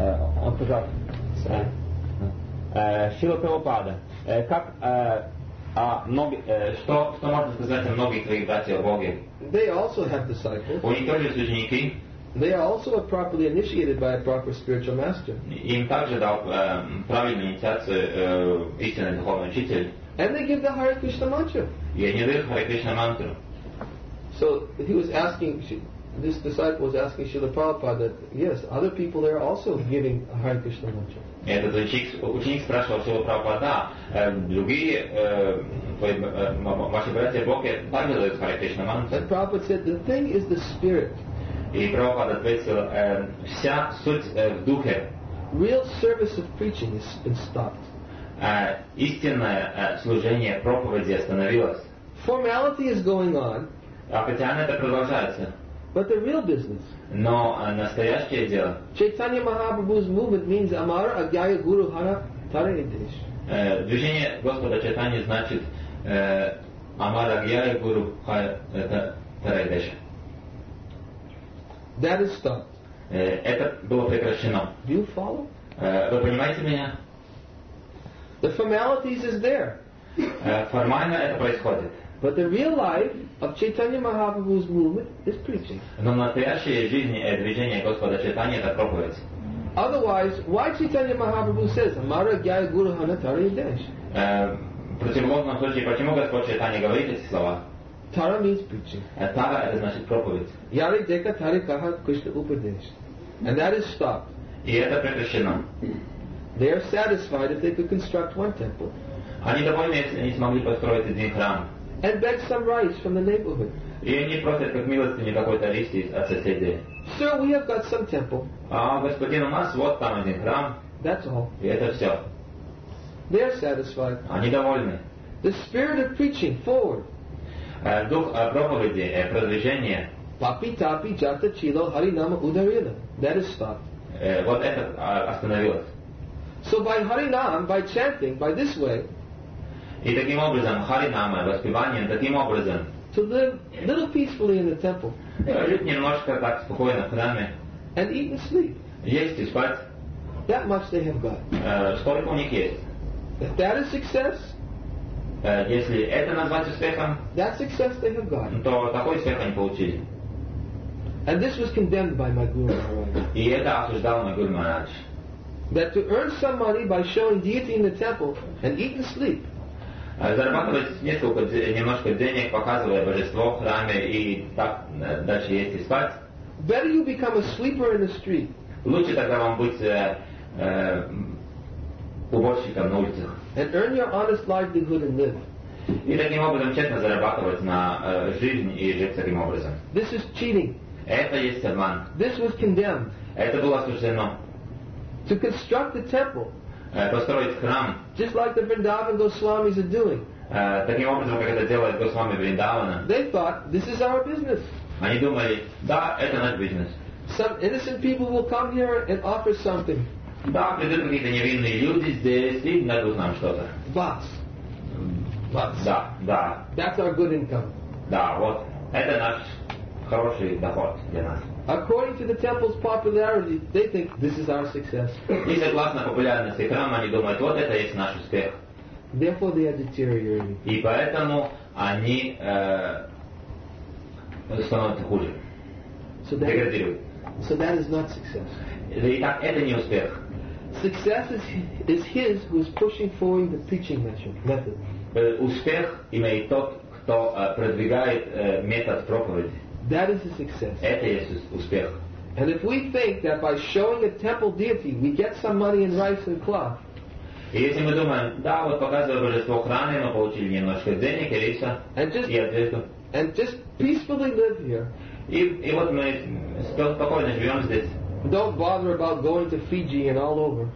Он сказал, Шрила Прабхупада, как А многие, э, что, что можно сказать о многих твоих братьях Боге? They also have disciples. У них тоже есть ученики. They are also properly initiated by a proper spiritual master. Им также дал э, правильную инициацию э, истинный духовный учитель. And they give the Hare Krishna mantra. И они дают Харе Кришна мантру. So he was asking, this disciple was asking Srila Prabhupada that, yes, other people there are also giving a Hare Krishna mantra. Этот ученик, ученик спрашивал Шрила Прабхупада, да, э, другие э, твои, э, ваши братья Боги также дают Харе Кришна мантру. And Prabhupada said, the thing is the spirit. И Прабхупада ответил, э, вся суть э, в духе. Real service of preaching has been stopped. Э, истинное э, служение проповеди остановилось. Formality is going on, Официально это продолжается. but the real business, Но э, настоящее дело, Chaitanya Mahaprabhu's movement means Amara Agyaya Guru Hara Tare Desh. э, движение Господа Чайтаньи значит э, Амарагья Гуру Тарайдеша. That is stopped. Э, это было прекращено. Do you follow? Э, вы понимаете меня? The formalities is there, Э, формально это происходит. but the real life of Chaitanya Mahaprabhu's movement is preaching. Но настоящее жизнь э, движение Господа Чайтаньи это проповедь. Otherwise, why Chaitanya Mahaprabhu says Amara Agyaya Guru Hara Tare Desh? Э, в противоположном случае, почему Господь Чайтаньи говорит эти слова? Tara means preaching. Э, Тара это значит проповедь. Yare Deka Tare Kaha Krishna Upadesh. And that is stopped. И это прекращено. They are satisfied if they could construct one temple Они довольны, если они смогли построить один храм. and beg some rice from the neighborhood. И они просят как милостыню какой-то риси от соседей. Sir, we have got some temple. А господин, у нас вот там один храм, That's all. и это все. They are satisfied. Они довольны. The spirit of preaching forward. Э, Дух э, проповеди, э, продвижения, Papi tapi jata chilo harinama udarila. That is stopped. э, вот это э, остановилось. So by harinam, by chanting, by this way, И таким образом, харинама, воспеванием, таким образом, to live little peacefully in the temple э, жить немножко так спокойно в храме, and eat and sleep. есть и спать, That much they have got. э, сколько у них есть. If that is success, Э, Если это назвать успехом, that success they have got. то такой успех они получили. And this was condemned by my Guru Maharaj. И это осуждал мой Гуру Махарадж. That to earn some money by showing deity in the temple and eat and sleep, Зарабатывать несколько, де- немножко денег, показывая божество в храме и так э, дальше есть и спать. better you become a sweeper in the street Лучше тогда вам быть э, э, уборщиком на улицах. and earn your honest livelihood and live. И таким образом честно зарабатывать на э, жизнь и жить таким образом. This is cheating. Это есть обман. This was condemned. Это было осуждено. To construct the temple, Э, построить храм just like the Vrindavan Goswamis are doing, э, таким образом, как это делает Госвами Вриндавана. they thought this is our business. Они думали, да, это наш бизнес. Some innocent people will come here and offer something. Да, придут какие-то невинные люди здесь и дадут нам что-то. Bas. Bas. Да, да, That's our good income. да, вот. Это наш хороший доход для нас. According to the temple's popularity, they think this is our success. И согласно популярности храма, они думают, вот это есть наш успех. Therefore, they are deteriorating. И поэтому они э, становятся хуже, So that, деградируют. so that is not success. Итак, это не успех. Success is, is his who is pushing forward the preaching method. Э, Успех имеет тот, кто э, продвигает э, метод проповеди. That is a success. Это есть ус- успех. And if we think that by showing a temple deity we get some money in rice and cloth, И если мы думаем, да, вот показывая божество в храме, мы получили немножко денег и риса, and just и одежду. and just peacefully live here, И, и вот мы спокойно живем здесь. don't bother about going to Fiji and all over.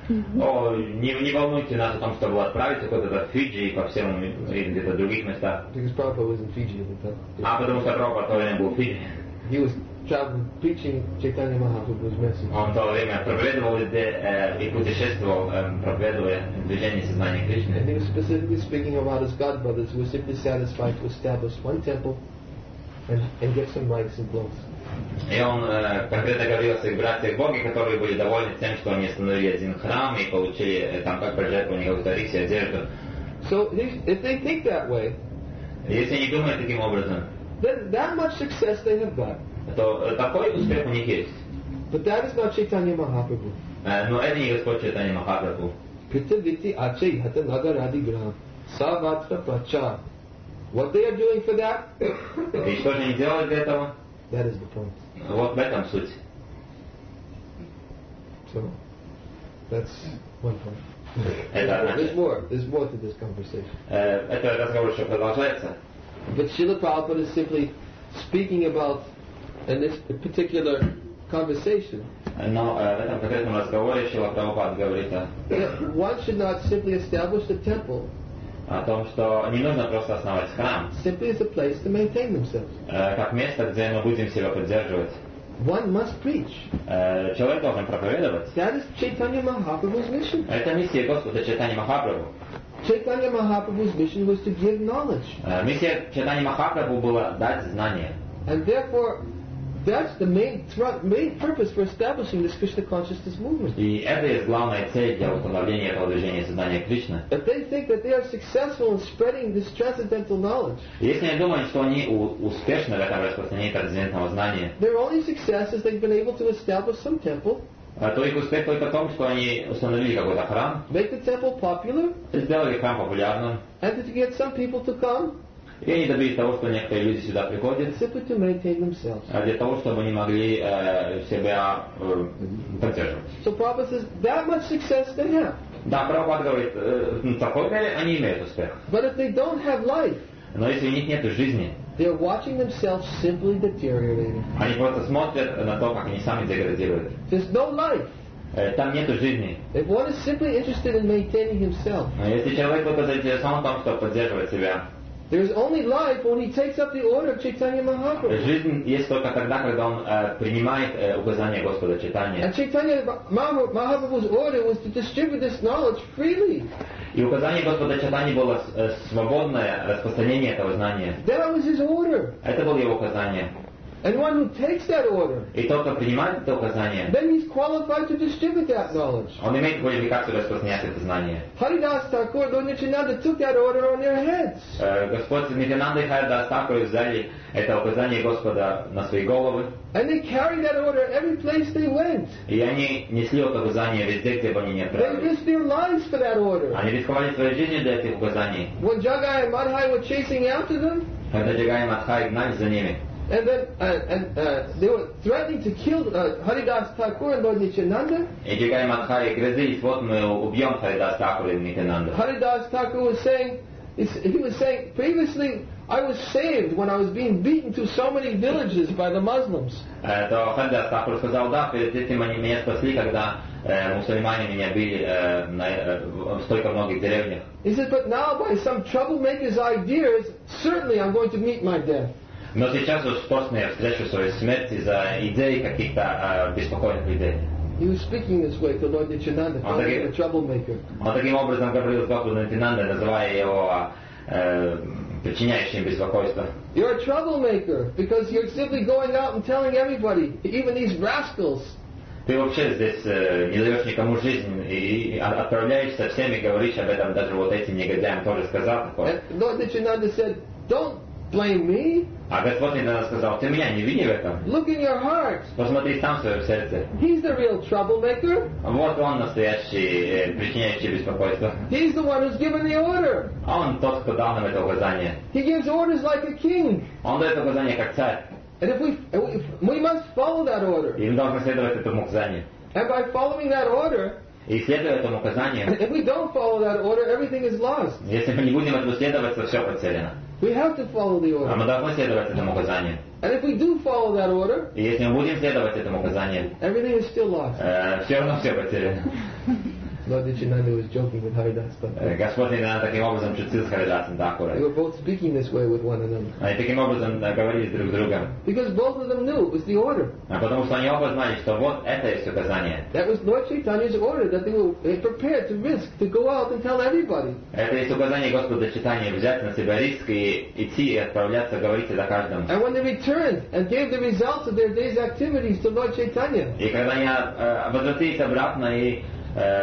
О, не, не волнуйте нас о том, чтобы отправиться куда-то в Фиджи и по всем или где-то других местах. Because Prabhupada was in Fiji at the time. А потому что Прабхупада в то время был в Фиджи. He was traveling, preaching Chaitanya Mahaprabhu's message. Он в то время проповедовал везде э, и путешествовал, э, проповедуя движение сознания Кришны. And he was specifically speaking about his godbrothers who were simply satisfied to establish one temple and, and get some rice and clothes. И он э, конкретно говорил о своих братьях Боги, которые были довольны тем, что они установили один храм и получили э, там как пожертвование какой-то рис и одежду. So if they think that way, Если они думают таким образом, then that much success they have got. то такой успех у них есть. But that is not Chaitanya Mahaprabhu. Но это не Господь Чайтанья Махапрабху. Pritha Viti Achai Hata Nagaradi Gram Savatra Prachar. What they are doing for that? И что же они делают для этого? That is the point. Вот в этом суть. So, that's one point. Это There's more. There's more to this conversation. Это разговор еще продолжается. But Srila Prabhupada is simply speaking about, in this particular conversation, Но в этом конкретном разговоре Шрила Прабхупад говорит о, that one should not simply establish the temple о том, что не нужно просто основать храм, simply as a place to maintain themselves. как место, где мы будем себя поддерживать. One must preach. Человек должен проповедовать. That is Chaitanya Mahaprabhu's mission. Это миссия Господа Чайтаньи Махапрабху. Chaitanya Mahaprabhu's mission was to give knowledge. Миссия Чайтаньи Махапрабху была дать знания. And therefore, that's the main, thr- main purpose for establishing this Krishna consciousness movement. И это есть главная цель для установления этого движения сознания Кришны. If they think that they are successful in spreading this transcendental knowledge, Если они думают, что они у- успешны в этом распространении трансцендентного знания, their only success is they've been able to establish some temple, то их успех только в том, что они установили какой-то храм, make the temple popular, сделали храм популярным, and to get some people to come и они добились того, что некоторые люди сюда приходят, simply to maintain themselves. для того, чтобы они могли э, себя э, поддерживать. So Prabhupada says that much success they have. Да, Прабхупад говорит, э, ну, такой они имеют успех. But if they don't have life, Но если у них нет жизни, they're watching themselves simply deteriorating. они просто смотрят на то, как они сами деградируют. There's no life. Э, Там нет жизни. If one is simply interested in maintaining himself, Но если человек только заинтересован в том, чтобы поддерживать себя, there's only life when he takes up the order of Chaitanya Mahaprabhu. жизнь есть только тогда, когда он э, принимает э, указания Господа Чайтаньи. And Chaitanya Maha- Mahaprabhu's order was to distribute this knowledge freely. И указание Господа Чайтаньи было э, свободное распространение этого знания. That was his order. Это было его указание. And one who takes that order, И тот, кто принимает это указание, then he's qualified to distribute that knowledge. он имеет квалификацию распространять это знание. Haridas Thakur, Lord Nityananda took that order on their heads. Э, Господь Нитянанда и Харидас Тхакур взяли это указание Господа на свои головы, And they carried that order every place they went. и они несли это указание везде, где бы они ни They отправились. risked their lives for that order. Они рисковали своей жизнью для этих указаний. When Jagai and Madhai were chasing after them, Когда Джагай и Мадхай гнались за ними, and then uh, and uh, they were threatening to kill uh, Haridas Thakur and Lord Nityananda, и Джагай и Мадхай грозились, вот мы убьем Харидас Тхакура и Нитянанду. Haridas Thakur was saying, he was saying, previously I was saved when I was being beaten to so many villages by the Muslims. Э, То Харидас Тхакур сказал, да, перед этим они меня спасли, когда э, мусульмане меня били э, на, э, в столько многих деревнях. He said, but now by some troublemaker's ideas, certainly I'm going to meet my death. Но сейчас уж точно я встречу свою смерть из-за идей каких-то э, беспокойных людей. He was speaking this way to Lord Nityananda, Oh, calling thank him you. a troublemaker. Он таким образом говорил с Господом Нитянандой, называя его э, причиняющим беспокойство. You're a troublemaker because you're simply going out and telling everybody, even these rascals. Ты вообще здесь э, не даешь никому жизнь и, и отправляешься всеми, говоришь об этом, даже вот этим негодяям тоже сказал такое. And Lord Nityananda said, don't blame me. А Господь Нитянанда сказал, ты меня не вини в этом. Look in your heart. Посмотри сам в свое сердце. He's the real troublemaker. Вот он настоящий, э, причиняющий беспокойство. He's the one who's given the order. А он тот, кто дал нам это указание. He gives orders like a king. Он дает указание как царь. And if we, if we must follow that order. И мы должны следовать этому указанию. And by following that order, И следуя этому указанию, if we don't follow that order, everything is lost. если мы не будем этому следовать, то все потеряно. We have to follow the А мы order. должны следовать этому указанию. And if we do follow that order, И если мы будем следовать этому указанию, everything is still lost. э, все равно все потеряно. Lord Nityananda was joking with Haridas Э, Thakur. Господь Нитянанда таким образом шутил с Харидасом They Тхакурой. were both speaking this way with one another. Они таким образом э, говорили друг с другом. Because both of them knew it was the order. А потому что они оба знали, что вот это есть указание. That was Lord Chaitanya's order, that they were they prepared to risk, to go out and tell everybody. Это есть указание Господа Чайтаньи взять на себя риск и идти и отправляться, говорить это каждому. And when they returned and gave the results of their day's activities to Lord Chaitanya, И когда они э, возвратились обратно и эм,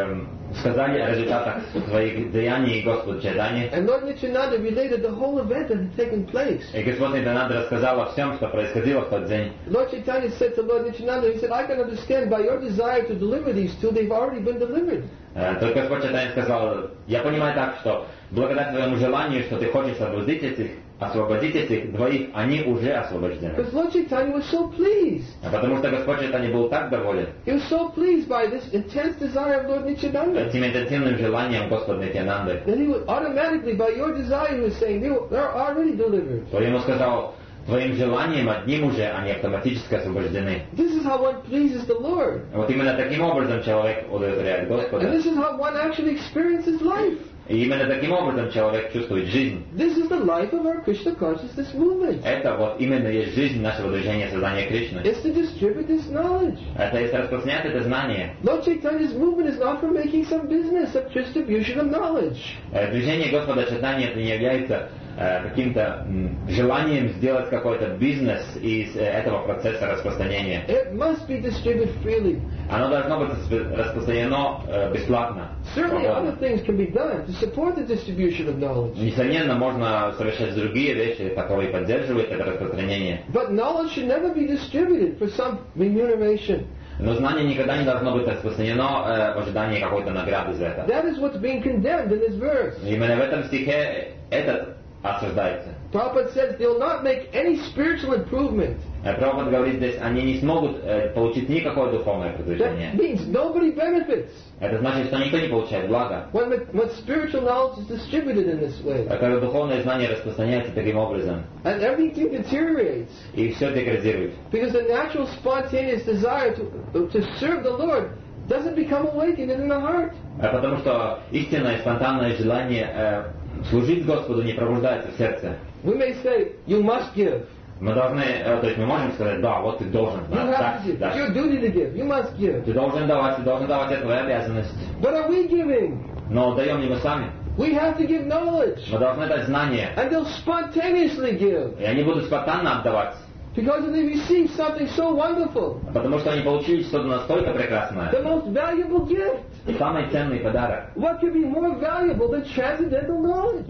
сказали о результатах своих деяний и Господу Чайтанье. And Lord Nityananda related the whole event that had taken place. И Господь Нитянанда рассказал о всем, что происходило в тот день. Lord Chaitanya said to Lord Nityananda, he said, I can understand by your desire to deliver these two, they've already been delivered. Только Господь Чайтанья сказал, я понимаю так, что благодаря твоему желанию, что ты хочешь освободить этих, освободить этих двоих, они уже освобождены. Because Lord Chaitanya was so pleased. Потому что Господь Чайтанья был так доволен. He was so pleased by this intense desire of Lord Nityananda. Этим интенсивным желанием Господа Нитянанды. That he would automatically, by your desire, he was saying, they were, they're already delivered. То ему сказал, твоим желанием одним уже они автоматически освобождены. This is how one pleases the Lord. Вот именно таким образом человек удовлетворяет And Господа. this is how one actually experiences life. И именно таким образом человек чувствует жизнь. This is the life of our Krishna consciousness movement. Это вот именно есть жизнь нашего движения создания Кришны. It's to distribute this knowledge. Это есть распространять это знание. Lord Chaitanya's movement is not for making some business of distribution of knowledge. Э, Движение Господа Чайтаньи это не является э, каким-то м, желанием сделать какой-то бизнес из э, этого процесса распространения. It must be distributed freely. Оно должно быть распро- распространено э, бесплатно. Certainly свободно. other things can be done to support the distribution of knowledge. Несомненно, можно совершать другие вещи, которые поддерживают это распространение. But knowledge should never be distributed for some remuneration. Но знание никогда не должно быть распространено э, в ожидании какой-то награды за это. That is what's being condemned in this verse. Именно в этом стихе этот осуждается. Prabhupada says they'll not make any spiritual improvement. Э, Прабхупад говорит здесь, они не смогут э, получить никакое духовное продвижение. That means nobody benefits Это значит, что никто не получает блага. when, the, when spiritual knowledge is distributed in this way. А когда духовное знание распространяется таким образом, And everything deteriorates. и все деградирует. Because the natural spontaneous desire to, to serve the Lord doesn't become awakened in the heart. А потому что истинное спонтанное желание э, служить Господу не пробуждается в сердце. We may say, you must give. Мы должны, э, то есть мы можем сказать, да, вот ты должен, You да, have да, to give. да. It's your duty to give. You must give. Ты должен давать, ты должен давать, это твоя обязанность. But are we giving? Но даем ли мы сами? We have to give knowledge. Мы должны дать знания, And they'll spontaneously give. и они будут спонтанно отдавать. Because they receive something so wonderful. Потому что они получили что-то настолько прекрасное. The most valuable gift. Самый ценный подарок. What could be more valuable than transcendental knowledge?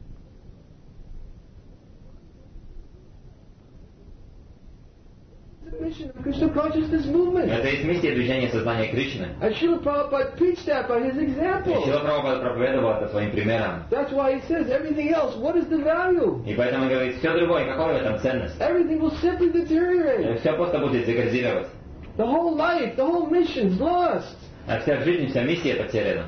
The mission of Krishna consciousness movement. Это есть миссия движения сознания Кришны. And Srila Prabhupada preached that by his И example. Шрила Прабхупада проповедовал это своим примером. That's why he says everything else, what is the value? И поэтому говорит, все другое, какая в этом ценность? Everything will simply deteriorate. Все просто будет деградировать. The whole life, the whole mission's lost. А вся жизнь, вся миссия потеряна.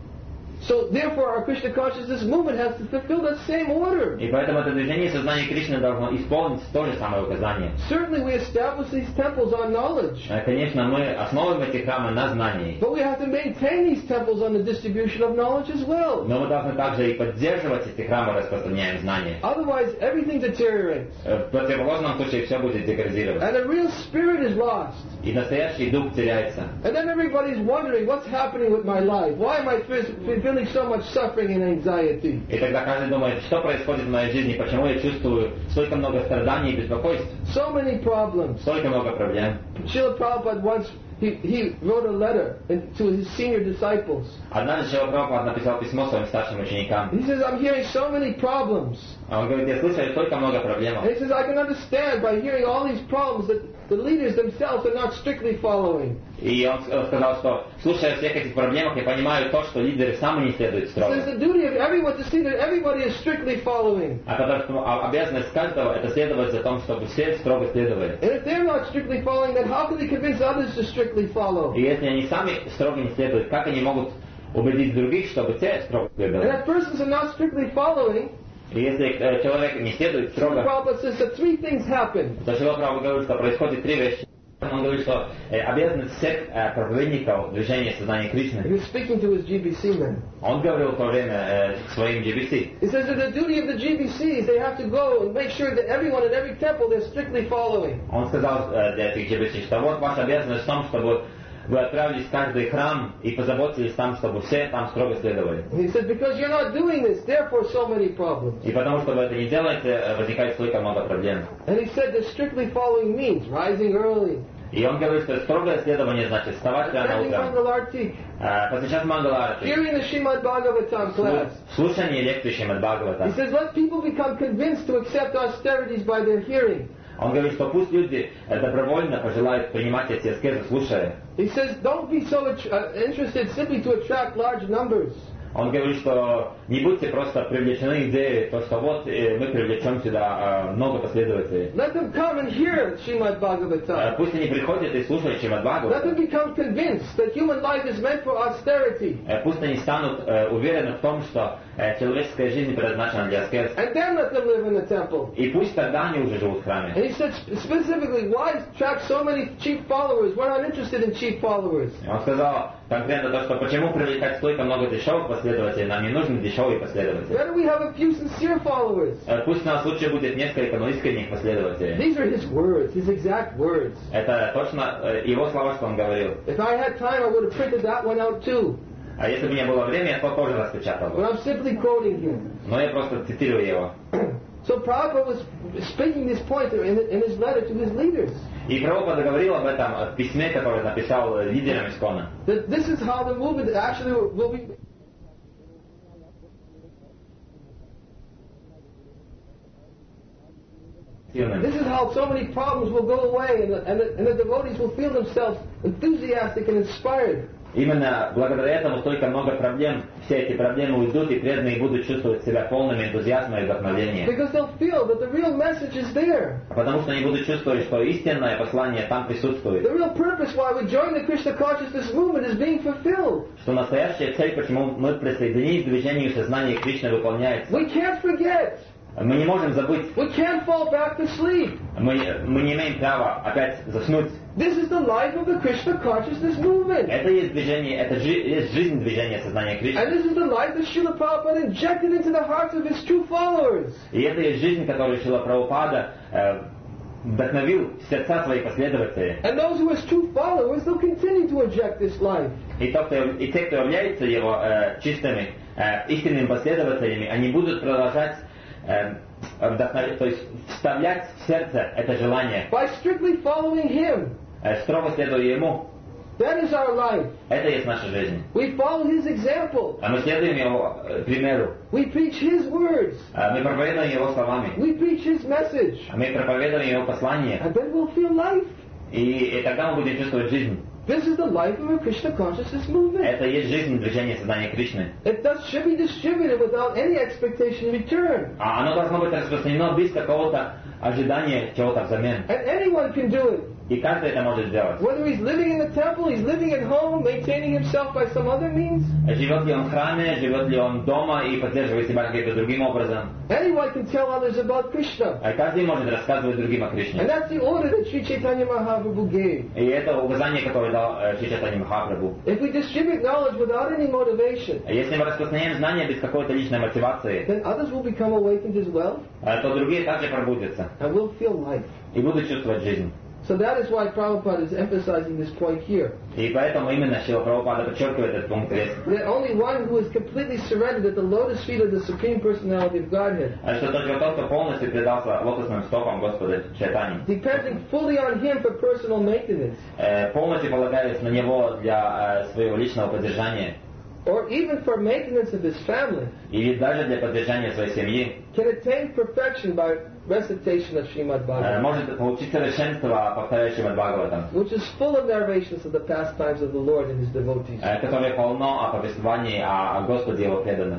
So therefore our Krishna consciousness movement has to fulfill that same order. И поэтому это движение сознания Кришны должно исполнить то же самое указание. Certainly we establish these temples on knowledge. Э, Конечно, мы основываем эти храмы на знании. But we have to maintain these temples on the distribution of knowledge as well. Но мы должны также и поддерживать эти храмы, распространяем знания. Otherwise everything deteriorates. Э, В противоположном случае все будет деградировать. And the real spirit is lost. И настоящий дух теряется. And then everybody's wondering what's happening with my life. Why am I feeling so much suffering and anxiety? И тогда каждый думает, что происходит в моей жизни, почему я чувствую столько много страданий и беспокойств, So many problems. столько много проблем. Srila Prabhupada once, he, he wrote a letter to his senior disciples. Однажды Шрила Прабхупада написал письмо своим старшим ученикам. He says, I'm hearing so many problems. А он говорит, я слышал столько много проблем. And he says, I can understand by hearing all these problems that the leaders themselves are not strictly following. И он сказал, что слушая о всех этих проблемах, я понимаю то, что лидеры сами не следуют He строго. says the duty of everyone to see that everybody is strictly following. А потому что а, обязанность каждого это следовать за том, чтобы все строго следовали. And if they're not strictly following, then how can they convince others to strictly follow? И если они сами строго не следуют, как они могут убедить других, чтобы те строго And следовали? if persons are not strictly following, И если э, человек не следует Srila строго, Prabhupada says that three things happen. то Шрила Прабхупада говорит, что происходит три вещи. Он говорит, что э, обязанность всех э, проповедников движения сознания He Кришны. was speaking to his G B C men. Он говорил в то время э, своим джи би си. He says that the duty of the G B Cs, they have to go and make sure that everyone in every temple they're strictly following. Он сказал э, для этих джи би си, что вот ваша обязанность в том, чтобы вы отправились в каждый храм и позаботились там, чтобы все там строго следовали. And he said, because you're not doing this, therefore so many problems. И потому что вы это не делаете, э, возникает столько много проблем. And he said that strictly following means rising early, И И он говорит, что строгое следование значит вставать рано attending утром, Mangalarti, э, посещать Мангаларти, hearing the Srimad Bhagavatam class. слушание лекций Шримад He Бхагавата. says, let people become convinced to accept austerities by their hearing. Он говорит, что пусть люди э, добровольно пожелают принимать эти аскезы, слушая. He says, don't be so uh, interested simply to attract large numbers. Он говорит, что не будьте просто привлечены идеей, то что вот э, мы привлечем сюда э, много последователей. Let them come and hear Srimad Э, Bhagavatam. Пусть они приходят и слушают Шримад Let them Бхагавата. become convinced that human life is meant for austerity. Э, Пусть они станут э, уверены в том, что э, человеческая жизнь предназначена для аскез. And then let them live in the temple. И пусть тогда они уже живут в храме. And he said sp- specifically, why attract so many cheap followers? We're not interested in cheap followers. Он сказал конкретно то, что почему привлекать столько много дешевых последователей, нам не нужны дешевые последователи. Better we have a few sincere followers. Э, Пусть у нас лучше будет несколько, но искренних последователей. These are his words, his exact words. Это точно э, его слова, что он говорил. If I had time, I would have printed that one out too. А если бы не было времени, я то тоже распечатал But бы. I'm simply quoting him. Но я просто цитирую его. So Prabhupada was speaking this point in, in his letter to his leaders. И Прабхупада говорил об этом в письме, которое написал лидерам Искона. That this is how the movement actually will be. This is how so many problems will go away and the, and, the, and the devotees will feel themselves enthusiastic and inspired. Именно благодаря этому столько много проблем, все эти проблемы уйдут, и преданные будут чувствовать себя полными энтузиазма и вдохновения. Because they'll feel that the real message is there. Потому что они будут чувствовать, что истинное послание там присутствует. The real purpose why we join the Krishna consciousness movement is being fulfilled. Что настоящая цель, почему мы присоединились к движению сознания Кришны, выполняется. We can't forget. Мы не можем забыть. We can't fall back to sleep. Мы, мы не имеем права опять заснуть. This is the life of the Krishna consciousness movement. Это есть движение, это жи, есть жизнь движения сознания Кришны. And this is the life that Srila Prabhupada injected into the hearts of his true followers. И это есть жизнь, которую Шрила Прабхупада э, вдохновил в сердца своих последователей. And those who are his true followers, they'll continue to inject this life. И, то, кто, и те, кто являются его э, чистыми, э, истинными последователями, они будут продолжать э, вдохновлять, то есть вставлять в сердце это желание, By strictly following him. э, строго следуя ему. That is our life. Это есть наша жизнь. We follow his example. А мы следуем его э, примеру. We preach his words. А мы проповедуем его словами. We preach his message. А мы проповедуем его послание. And then we'll feel life. И, и тогда мы будем чувствовать жизнь. This is the life of a Krishna consciousness movement. Это есть жизнь движения сознания Кришны. It thus should be distributed without any expectation in return. А оно должно быть распространено без какого-то ожидания чего-то взамен. And anyone can do it. И каждый это может сделать. Whether he's living in the temple, he's living at home, maintaining himself by some other means. Живет ли он в храме, живет ли он дома и поддерживает себя каким-то другим образом. Anyone can tell others about Krishna. А каждый может рассказывать другим о And Кришне. that's the order that Sri Chaitanya Mahaprabhu гave. И это указание, которое дал э, Шри Чайтанья Махапрабху. If we distribute knowledge without any motivation, Если мы распространяем знания без какой-то личной мотивации, then others will become awakened as well э, то другие также пробудятся and will feel life. и будут чувствовать жизнь. So that is why Prabhupada is emphasizing this point here. И поэтому именно Шрила Прабхупада подчеркивает этот пункт здесь. That only one who is completely surrendered at the lotus feet of the Supreme Personality of Godhead, А что только тот, кто полностью предался лотосным стопам Господа Чайтани, depending fully on him for personal maintenance, э, полностью полагаясь на него для э, своего личного поддержания, or even for maintenance of his family, или даже для поддержания своей семьи, can attain perfection by recitation of Srimad э, Bhagavatam, может получить совершенство, повторяющего Бхагаватам, which is full of narrations of the pastimes of the Lord and his devotees. э, которое полно о повествовании о, о Господе и его преданных.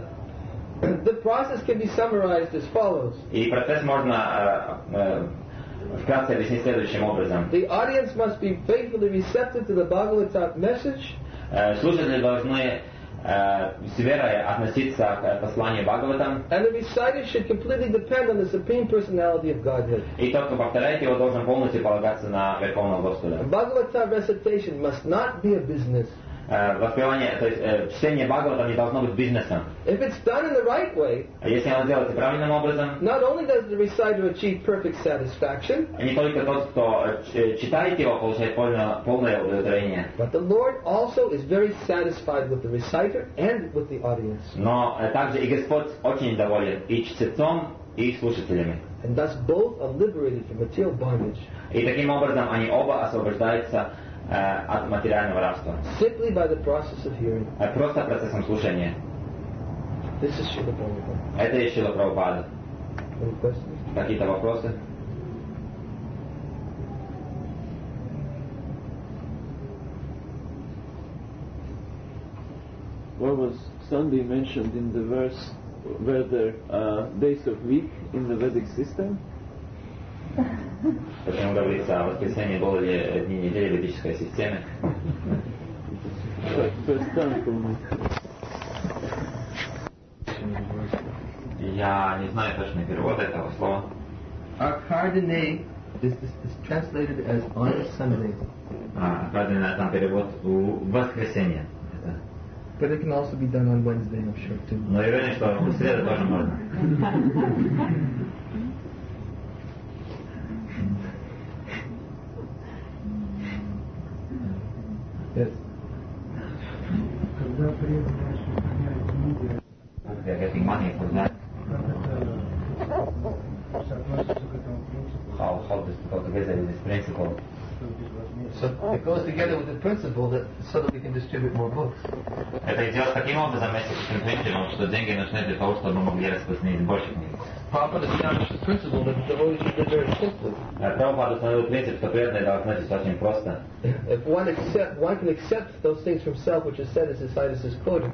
The process can be summarized as follows. И процесс можно э, э, вкратце объяснить следующим образом. The audience must be faithfully receptive to the Bhagavatam message, Э, слушатели должны э, с верой относиться к посланию Бхагаватам, and the reciter should completely depend on the Supreme Personality of Godhead. и тот, кто повторяет его, должен полностью полагаться на Верховного Господа. Bhagavatam recitation must not be a business. Э, воспевание, то есть э, чтение Бхагаватам не должно быть бизнесом. If it's done in the right way, А если оно делается правильным образом, not only does the reciter achieve perfect satisfaction, не только тот, кто э, читает его, получает полное, полное удовлетворение, but the Lord also is very satisfied with the reciter and with the audience. но э, также и Господь очень доволен и чтецом, и слушателями. And thus both are liberated from material bondage. И таким образом они оба освобождаются э, от материального рабства. Simply by the process of hearing. Э, Просто процессом слушания. This is Srila Prabhupada. Это и Шрила Прабхупада. Any questions? Какие-то вопросы? Where was Sunday mentioned in the verse where there are days of week in the Vedic system? Почему говорится о воскресенье, было ли дни недели в ведической системе? First time for me. Я не знаю точный перевод этого слова. Akardane is, is, is translated as on Sunday. А, правильно там перевод у воскресенья. Это. But it can also be done on Wednesday, I'm sure, too. Но я уверен, что в среду тоже можно. Yes. Когда преданные сохраняют книги, They're getting money for that. соотносятся к этому принципу, How, how does it go together with this principle? что безвозмездно. So it goes together with the principle that so that we can distribute more books. Это идет таким образом вместе с этим принципом, что деньги нужны для того, чтобы мы могли распространить больше книг. Prabhupada established the principle that the devotees should live very simply. Прабхупада установил принцип, что преданные должны жить очень просто. If one accept, one can accept those things from self which is said as His Highness is quoted.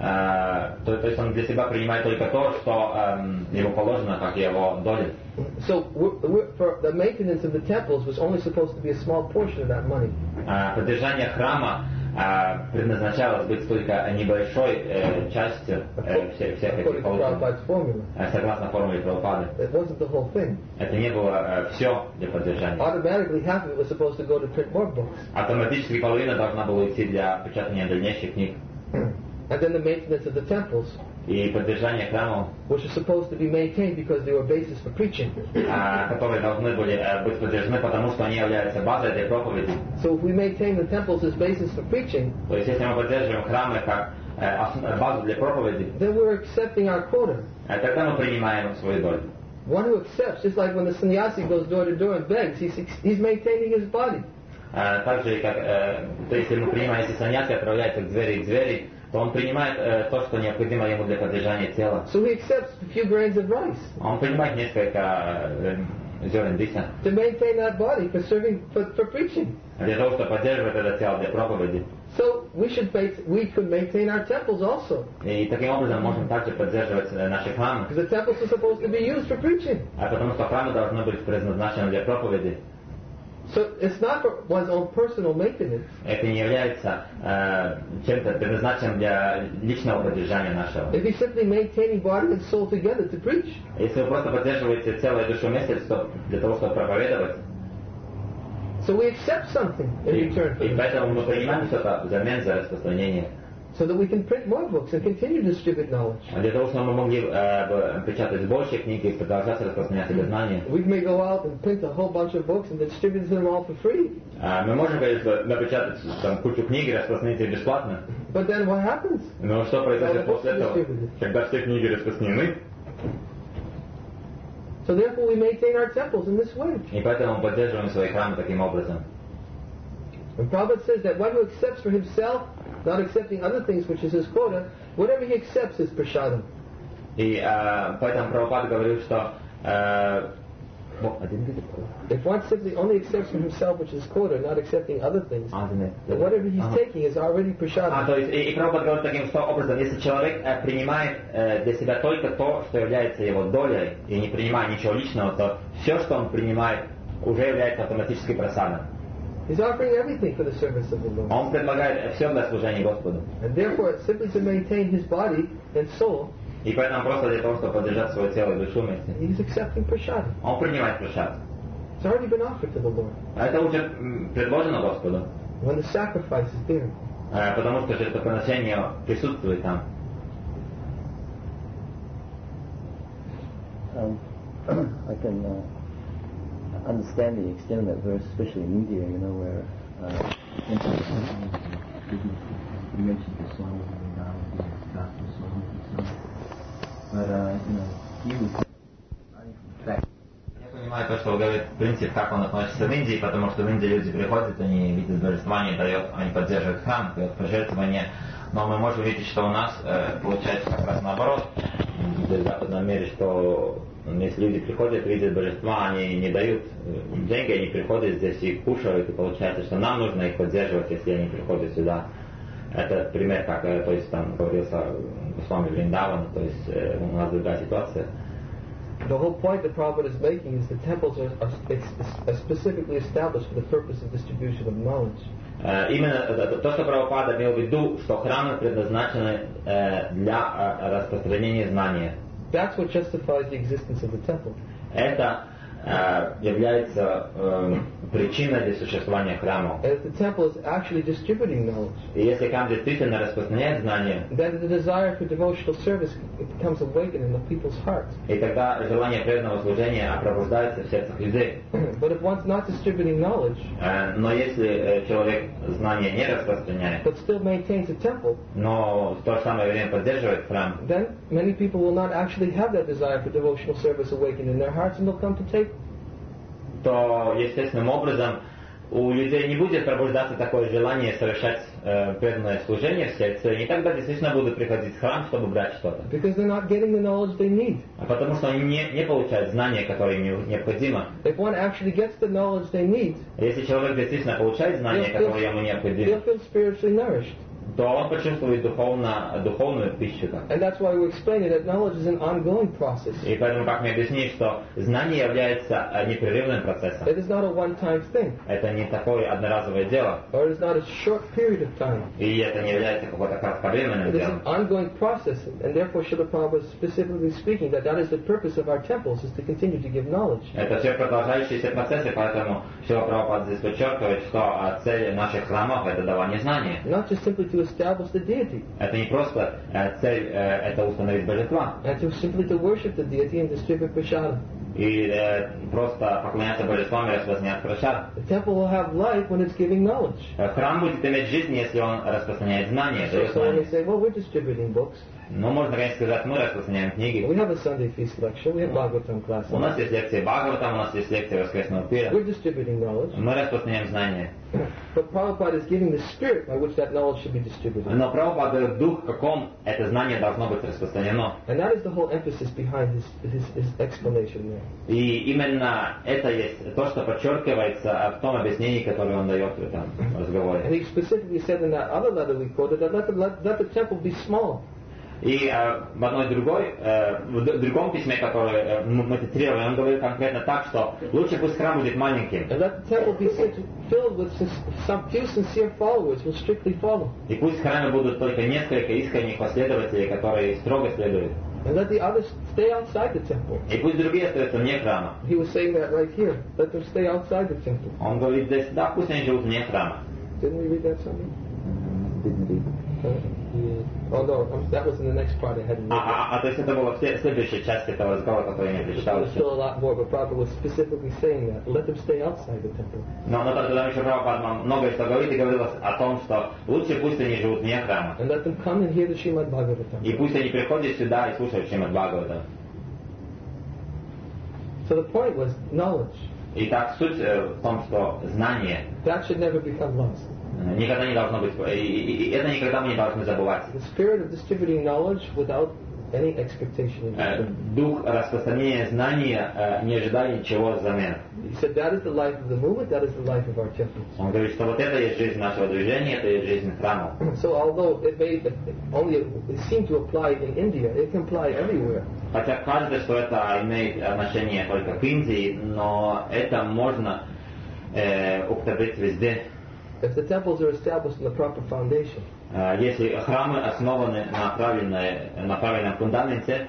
Uh, то, то есть он для себя принимает только то, что um, ему положено, как его доля. So we're, we're, for the maintenance of the temples was only supposed to be a small portion of that money. Uh, поддержание храма uh, предназначалось быть только небольшой uh, частью uh, всех, всех этих According to получений. Prabhupada's formula. Uh, согласно формуле Прабхупады. It wasn't the whole thing. Это не было uh, все для поддержания. Automatically half of it was supposed to go to print more books. Автоматически половина должна была идти для печатания дальнейших книг. And then the maintenance of the temples, И поддержание храмов, which are supposed to be maintained because they were basis for preaching. uh, которые должны были uh, быть поддержаны, потому что они являются базой для проповеди. So if we maintain the temples as basis for preaching, То есть если мы поддерживаем храмы как uh, ос- базу для проповеди, then we're accepting our quota. uh, тогда мы принимаем свою долю. One who accepts, just like when the sannyasi goes door to door and begs, he's, he's maintaining his body. Uh, так же, как uh, то есть, если мы принимаем, если саньяси отправляется к двери к двери, то он принимает uh, то, что необходимо ему для поддержания тела. So he accepts a few grains of rice Он принимает несколько uh, зерен риса to maintain that body for serving, for, for preaching. для того, чтобы поддерживать это тело для проповеди. So we should make, we could maintain our temples also, И таким образом можем также поддерживать uh, наши храмы, because the temples are supposed to be used for preaching. а потому что храмы должны быть предназначены для проповеди. So it's not for one's own personal maintenance. Это не является uh, чем-то предназначенным для личного поддержания нашего. If he's simply maintaining body and soul together to preach. Если вы просто поддерживаете тело и душу вместе для того, чтобы проповедовать, So we accept something in и, return for и this, поэтому мы принимаем что-то взамен за распространение, so that we can print more books and continue to distribute knowledge. для того, чтобы мы могли э, печатать больше книг и продолжать распространять себе знания. We may go out and print a whole bunch of books and distribute them all for free. А мы можем, конечно, напечатать там, кучу книг и распространить их бесплатно. But then what happens? Но что произойдет после этого, когда все книги распространены? So therefore we maintain our temples in this way. И поэтому мы поддерживаем свои храмы таким образом. And Prabhupada says that one who accepts for himself, not accepting other things which is his quota, whatever he accepts is prashadam. И э, поэтому Прабхупада говорил, что э, well, I didn't get it. If one simply only accepts for himself which is his quota, not accepting other things, А, да, then whatever he's ага. taking is already А, prashadam. то есть, и, и Прабхупада говорит таким что образом, если человек э, принимает э, для себя только то, что является его долей, и не принимает ничего личного, то все, что он принимает, уже является автоматически просадом. He's offering everything for the service of the Lord. Он предлагает все для служения Господу. And therefore, simply to maintain his body and soul, И поэтому просто для того, чтобы поддержать свое тело и душу вместе, he's accepting prashadam. он принимает просад. It's already been offered to the Lord А это уже м, предложено Господу, when the sacrifice is there. э, потому что жертвоприношение присутствует там. Um, I can uh, understand the extent of that verse, especially in India, you know, where uh, you mentioned the soul and the knowledge of God's soul and so on. But, uh, you know, he was, I think, in fact, принцип, как он относится в Индии, потому что в Индии люди приходят, они видят божествование, дают, они поддерживают храм, дают пожертвования. Но мы можем видеть, что у нас э, получается как раз наоборот. В западном мире, что если люди приходят, видят божества, они не дают деньги, они приходят здесь и кушают, и получается, что нам нужно их поддерживать, если они приходят сюда. Это пример, как, то есть там говорился Госвами Вриндавана, то есть э, у нас другая ситуация. The whole point that Prabhupada is making is the temples are, are, are specifically established for the purpose of distribution of knowledge. Uh, именно то, что Прабхупада имел в виду, что храмы предназначены uh, для uh, распространения знания. That's what justifies the existence of the temple. Это uh, является uh, причиной для существования храма. And if the temple is actually distributing knowledge, и если храм действительно распространяет знания, then the desire for devotional service becomes awakened in the people's hearts. И тогда желание преданного служения пробуждается в сердцах людей. But if one's not distributing knowledge, uh, но если человек знания не распространяет, but still maintains a temple, но в то же самое время поддерживает храм, then many people will not actually have that desire for devotional service awakened in their hearts, and they'll come to take. То естественным образом у людей не будет пробуждаться такое желание совершать э, преданное служение в сердце, и тогда действительно будут приходить в храм, чтобы брать что-то. Because they're not getting the knowledge they need. А потому что они не, не получают знания, которые им необходимо. If one actually gets the knowledge they need, если человек действительно получает знания, he'll которые ему feel, необходимы, he'll feel spiritually nourished. то он почувствует духовно, духовную пищу. And that's why we explain that knowledge is an ongoing process. И поэтому, как мне объяснили, что знание является непрерывным процессом. It is not a one-time thing. Это не такое одноразовое дело. Or it is not a short period of time. И это не является какой-то кратковременным It is делом. an ongoing process, and therefore Srila Prabhupada is specifically speaking that that is the purpose of our temples, is to continue to give knowledge. Это все продолжающиеся процессы, поэтому Шрила Прабхупада здесь подчеркивает, что цель наших храмов — это давание знания. Not just simply to establish the deity. Это не просто цель, это установить божества. And to simply to worship the deity and distribute prasada. И э, просто поклоняться божествам и распространять прашад. The temple will have life when it's giving knowledge. Храм будет иметь жизнь, если он распространяет знания, So, дает so when знания. they say, well, we're distributing books. Но можно, конечно, сказать, мы распространяем книги. We have a Sunday feast lecture. We have Bhagavatam classes. У нас есть лекции Бхагаватам, у нас есть лекции Воскресного пира. We're distributing knowledge. Мы распространяем знания. But Prabhupada is giving the spirit by which that knowledge should be distributed. Но Прабхупада дает дух, в каком это знание должно быть распространено. And that is the whole emphasis behind his, his, his explanation there. И именно это есть то, что подчеркивается в том объяснении, которое он дает в этом And разговоре. he specifically said in that other letter we quoted that let the, let, let the temple be small. И э, в одной другой, э, в другом письме, которое э, мы цитировали, он говорит конкретно так, что лучше пусть храм будет маленьким. And let the temple be filled with some few sincere followers who strictly follow. И пусть в храме будут только несколько искренних последователей, которые строго следуют. And let the others stay outside the temple. И пусть другие остаются вне храма. He was saying that right here. Let them stay outside the temple. Он говорит здесь, да, пусть они живут вне храма. Didn't we read that somewhere? Didn't read. Uh, yeah. Oh no, um, that was in the next part I hadn't read. А, а, а то есть это было в следующей части этого разговора, который я не прочитал There's еще. still a lot more, but Prabhupada was specifically saying that. Let them stay outside the temple. Но, но тогда еще Прабхупада многое что говорит и говорилось о том, что лучше пусть они живут вне храма. And let them come and hear the Srimad Bhagavatam. И пусть они приходят сюда и слушают Шримад Бхагаватам. So the point was knowledge. Итак, суть э, в том, что знание That should never become lost. э, никогда не должно быть, и, и- и это никогда мы не должны забывать. The spirit of distributing knowledge without any expectation in Э, return. Дух распространения знания, э, не ожидая ничего взамен. He said that is the life of the movement, that is the life of our temples. Он говорит, что вот это есть жизнь нашего движения, это есть жизнь храма. So although it may only it seemed to apply in India, it can apply everywhere. Хотя кажется, что это имеет отношение только к Индии, но это можно э, употребить везде. If the temples are established in the proper foundation, Э, если храмы основаны на, правильной, на правильном фундаменте,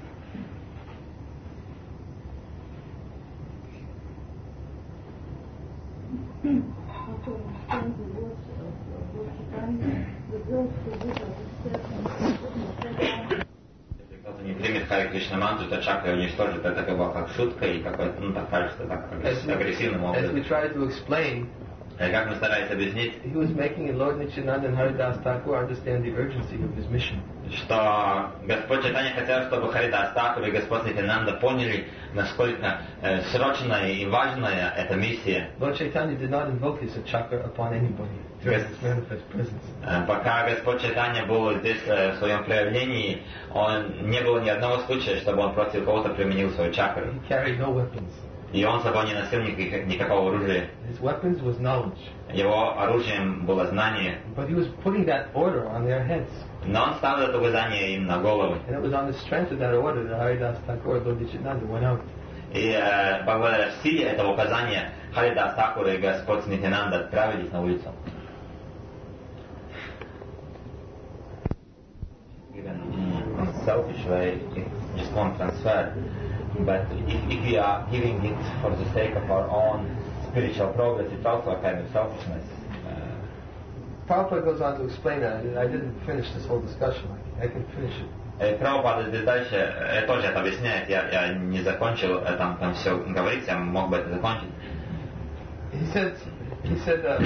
если кто-то не примет Харе Кришна мантру, то чакра уничтожит это как бы как шутка и какой-то, ну так кажется, так as we, агрессивным as we образом. try to explain как мы старались объяснить, he was making Lord Nityananda and Haridas Thakur understand the urgency of his mission. что Господь Чайтанья хотел, чтобы Харидас Такур и Господь Нитянанда поняли, насколько э, срочная и важная эта миссия. Lord Chaitanya did not invoke his chakra upon anybody during his manifest presence. Э, пока Господь Чайтанья был здесь э, в своем проявлении, он не было ни одного случая, чтобы он против кого-то применил свою чакру. He carried no weapons. И он с собой не носил никаких, никакого оружия. His weapons was knowledge. Его оружием было знание. But he was putting that order on their heads. Но он ставил это указание им на головы. And it was on the strength of that order that Haridas Thakur and Lord Nityananda went out. И э, благодаря силе этого указания Харидас Такур и Господь Нитянанда отправились на улицу. Even in selfish way, it's just one transfer. But if, if we are giving it for the sake of our own spiritual progress, it's also a kind of selfishness. Uh, Prabhupada goes on to explain that. I didn't finish this whole discussion. I can finish it. Прабхупада здесь дальше э, тоже это объясняет. Я, я не закончил, э, там, там все говорится, я мог бы это закончить. He said, he said, uh,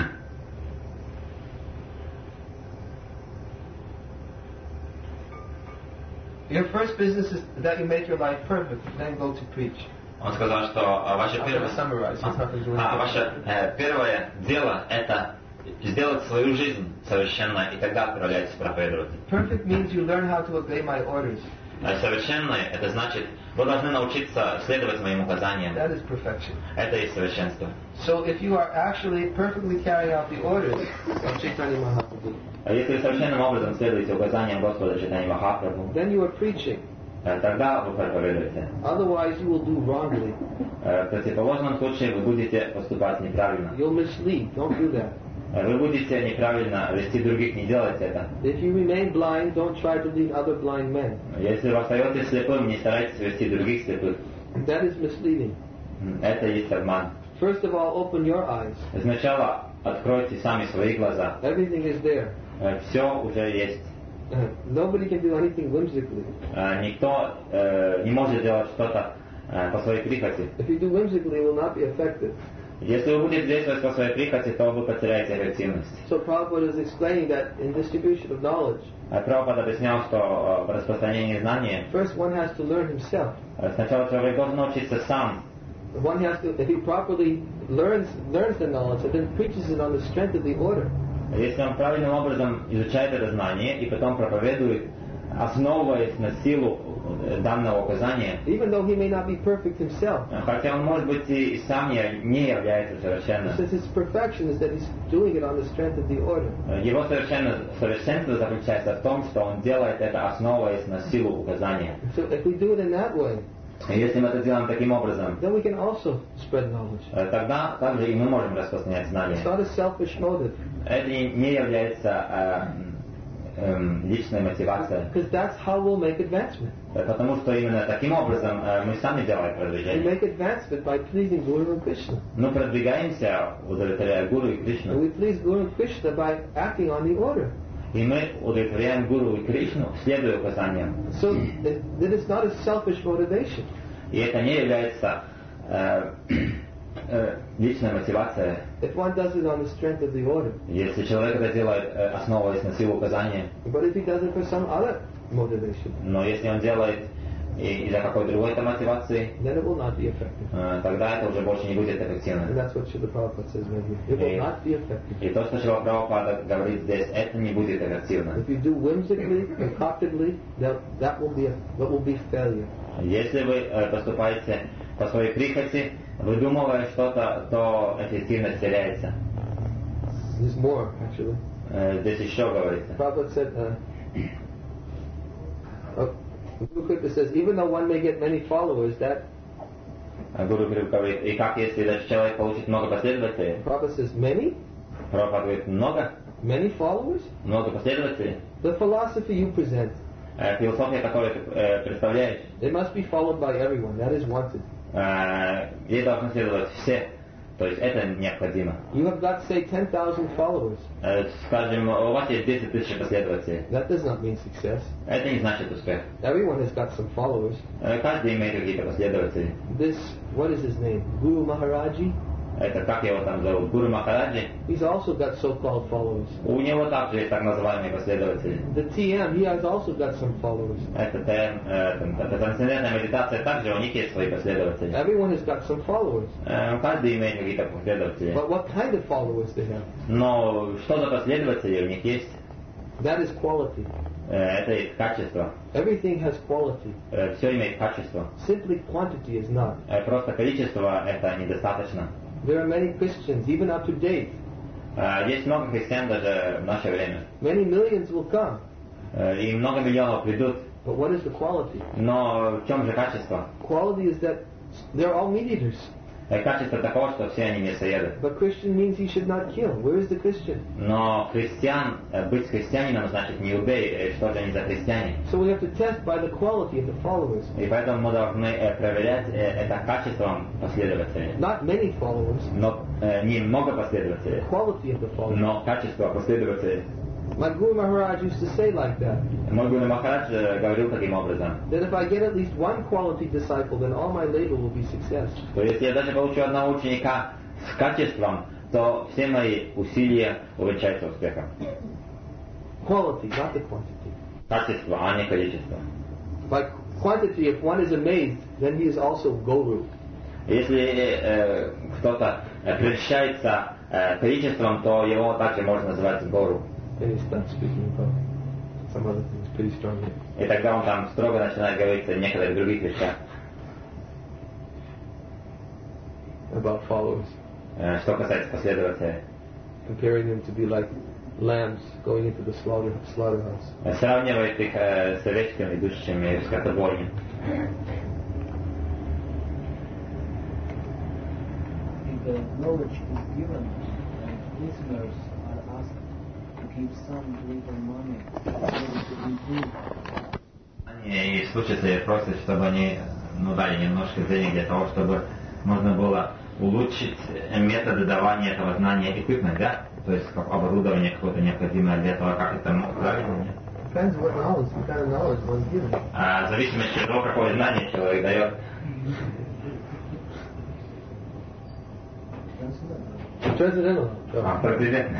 your first business is that you make your life perfect, then go to preach. Он сказал, что а, ваше I'm первое, going to summarize. It's not going to do а, anything. ваше э, первое дело это сделать свою жизнь совершенно и тогда отправляйтесь проповедовать. Perfect means you learn how to obey my orders. А совершенное это значит, вы должны научиться следовать моим указаниям. That is perfection. Это и совершенство. So if you are actually perfectly carrying out the orders of Chaitanya Mahaprabhu, А если вы совершенным образом следуете указаниям Господа Чайтаньи Махапрабху, then you are preaching. э, тогда вы проповедуете. Otherwise, you will do wrongly. Э, В противоположном случае вы будете поступать неправильно. You'll mislead. Don't do that. Вы будете неправильно вести других, не делайте это. If you remain blind, don't try to lead other blind men. Если вы остаетесь слепым, не старайтесь вести других слепых. That is misleading. Это есть обман. First of all, open your eyes. Сначала откройте сами свои глаза. Everything is there. Все уже есть. Nobody can do anything whimsically. Никто э, не может делать что-то э, по своей прихоти. If you do whimsically, it will not be effective. Если вы будете действовать по своей прихоти, то вы потеряете эффективность. So Prabhupada is explaining that in distribution of knowledge, Прабхупада объяснял, что в распространении знания first one has to learn himself. сначала человек должен научиться сам. One has to, if he properly learns learns the knowledge and then preaches it on the strength of the order, Если он правильным образом изучает это знание и потом проповедует, основываясь на силу данного указания, even though he may not be perfect himself, хотя он, может быть, и сам не, не является совершенным, since his perfection is that he's doing it on the strength of the order. его совершенно, совершенство заключается в том, что он делает это, основываясь на силу указания. So if we do it in that way, И если мы это делаем таким образом, then we can also spread knowledge. тогда также и мы можем распространять знания. It's not a selfish motive, Это не является э, э, личной мотивацией, because that's how we'll make advancement. потому что именно таким образом э, мы сами делаем We продвижение. make advancement by pleasing Guru and Krishna. Мы продвигаемся, удовлетворяя Гуру и And Кришну. we please Guru and Krishna by acting on the order. И мы удовлетворяем Гуру и Кришну, следуя указаниям. So it, that is not a selfish motivation. И это не является э, э, личной мотивацией. If one does it on the strength of the order. Если человек это делает, э, основываясь на силу указания, But if he does it for some other motivation, но если он делает и- из-за какой другой-то мотивации, then it will not be effective. э, тогда это уже больше не будет And эффективно. that's what Srila Prabhupada says right here. It will Okay. not be effective. И то, что Шрила Прабхупада говорит здесь, это не будет эффективно. If you do whimsically, concoctedly, that, that will be a, that will be failure. Если вы э, поступаете по своей прихоти, выдумывая что-то, то эффективность теряется. There's more, actually. Э, Здесь еще говорится. Prabhupada said, uh, uh, Guru Kripa says, even though one may get many followers, that Гуру Крипа говорит, и как если даже человек получит много последователей? Prabhupada says, many? Прабхупада говорит, много? Many followers? Много последователей? The philosophy you present, Э, Философия, которую ты э, представляешь, it must be followed by everyone. That is wanted. э, ей должны следовать все. То есть это необходимо. You have got, say, ten thousand followers. Э, Скажем, у вас есть десять тысяч последователей. That does not mean success. Это не значит успех. Everyone has got some followers. Э, Каждый имеет какие-то последователи. This, what is his name? Guru Maharaji? это как его там зовут, Гуру Махараджи, he's also got so-called followers. у него также есть так называемые последователи. The T M, he has also got some followers. Это, ТМ, э, там, это трансцендентная медитация, также у них есть свои последователи. Everyone has got some followers. Э, каждый имеет какие-то последователи. But what kind of followers they have? Но что за последователи у них есть? That is quality. Э, это есть качество. Everything has quality. Э, все имеет качество. Simply quantity is not. Э, просто количество это недостаточно. There are many Christians, even up to date. Э, есть много христиан даже в наше время. Many millions will come. Э, и много миллионов придут. But what is the quality? Но в чем же качество? Quality is that they're all meat eaters. Э, качество такого, что все они мясоеды. But Christian means he should not kill. Where is the Christian? Но христиан, э, быть христианином значит не убей. Э, что же они за христиане? So we have to test by the quality of the followers. И поэтому мы должны э, проверять э, это качеством последователей. Not many followers, Но э, не много последователей, quality of the followers. но качество последователей. My Guru Maharaj used to say like that, Мой Гуру Махарадж э, говорил таким образом, that if I get at least one quality disciple, then all my labor will be success. что если я даже получу одного ученика с качеством, то все мои усилия увенчаются успехом. Quality, not the quantity. Качество, а не количество. By quantity, if one is amazed, then he is also Guru. Если э, кто-то э, прельщается э, количеством, то его также можно называть гору. Then he starts speaking about some other things pretty strongly. И тогда он там строго начинает говорить о некоторых других вещах. About followers, Э, что касается последователей. comparing them to be like lambs going into the slaughter, slaughterhouse. Э, Сравнивает их э, с овечками, идущими в скотобойню. If the knowledge is given, and listeners are asked to give some little money in order to improve. И слушатели просят, чтобы они ну, дали немножко денег для того, чтобы можно было улучшить методы давания этого знания equipment, да? То есть как оборудование какое-то необходимое для этого, как это правильно? Depends what knowledge, what kind of knowledge one's given. А в зависимости от того, какое знание человек дает. Transcendental. А, президент.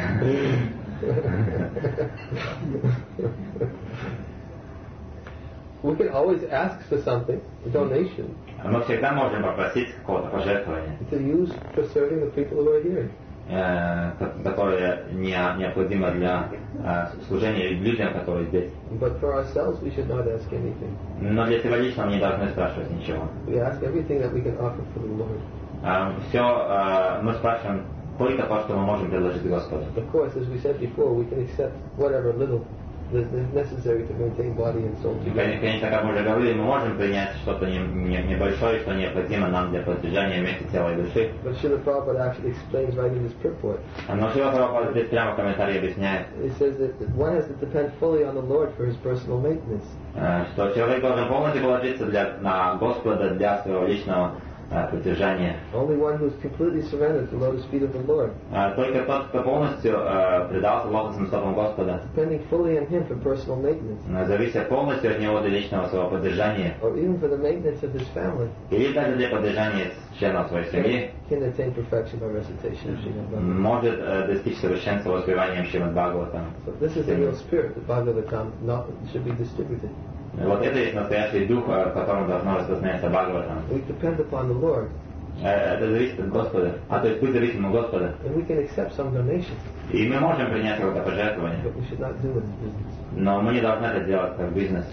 We can always ask for something, a donation, Мы всегда можем попросить какого-то пожертвования, to use for serving the people who are hearing. э, ко- которое не, необходимо для э, служения людям, которые здесь. But for ourselves, we should not ask anything. Но для себя лично мы не должны спрашивать ничего. We ask everything that we can offer for the Lord. Все, мы спрашиваем только то, что мы можем предложить Господу. Of course, as we said before, we can accept whatever little is necessary to maintain body and soul И, together. конечно, как мы уже говорили, мы можем принять что-то не- не- небольшое, что необходимо нам для поддержания вместе тела и души. But Srila Prabhupada actually explains right in his purport. Но Шрила Прабхупада здесь прямо в комментарии объясняет, He says that one has to depend fully on the Lord for his personal maintenance. э, что человек должен полностью положиться для, на Господа для своего личного э, поддержания. Only one who is completely surrendered to the lotus feet of the Lord, Э, Только тот, кто полностью э, предался лотосным стопам Господа, depending fully on him for personal maintenance, э, завися полностью от него для личного своего поддержания, or even for the maintenance of his family, или даже для поддержания членов своей семьи, can attain perfection by recitation of Srimad Bhagavatam. может э, достичь совершенства воспеванием Шримад Бхагаватам. So this is the real spirit that Bhagavatam not, should be distributed. Вот это есть настоящий дух, э, в котором должно распространяться Бхагаватам. We depend upon the Lord, Э, Это зависит от Господа, а то есть быть зависимым от Господа. and we can accept some donation, И мы можем принять какое-то пожертвование, but we should not do it as business. но мы не должны это делать как бизнес.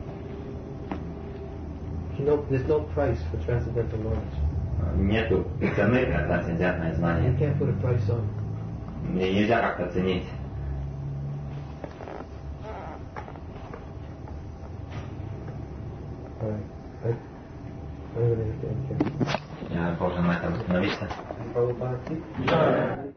No, there's no price for transcendental knowledge. Нету цены на трансцендентное You знание. can't put a price on it. И нельзя как-то ценить. All right. I, I'm going to Я должен на этом остановиться. Prabhupada.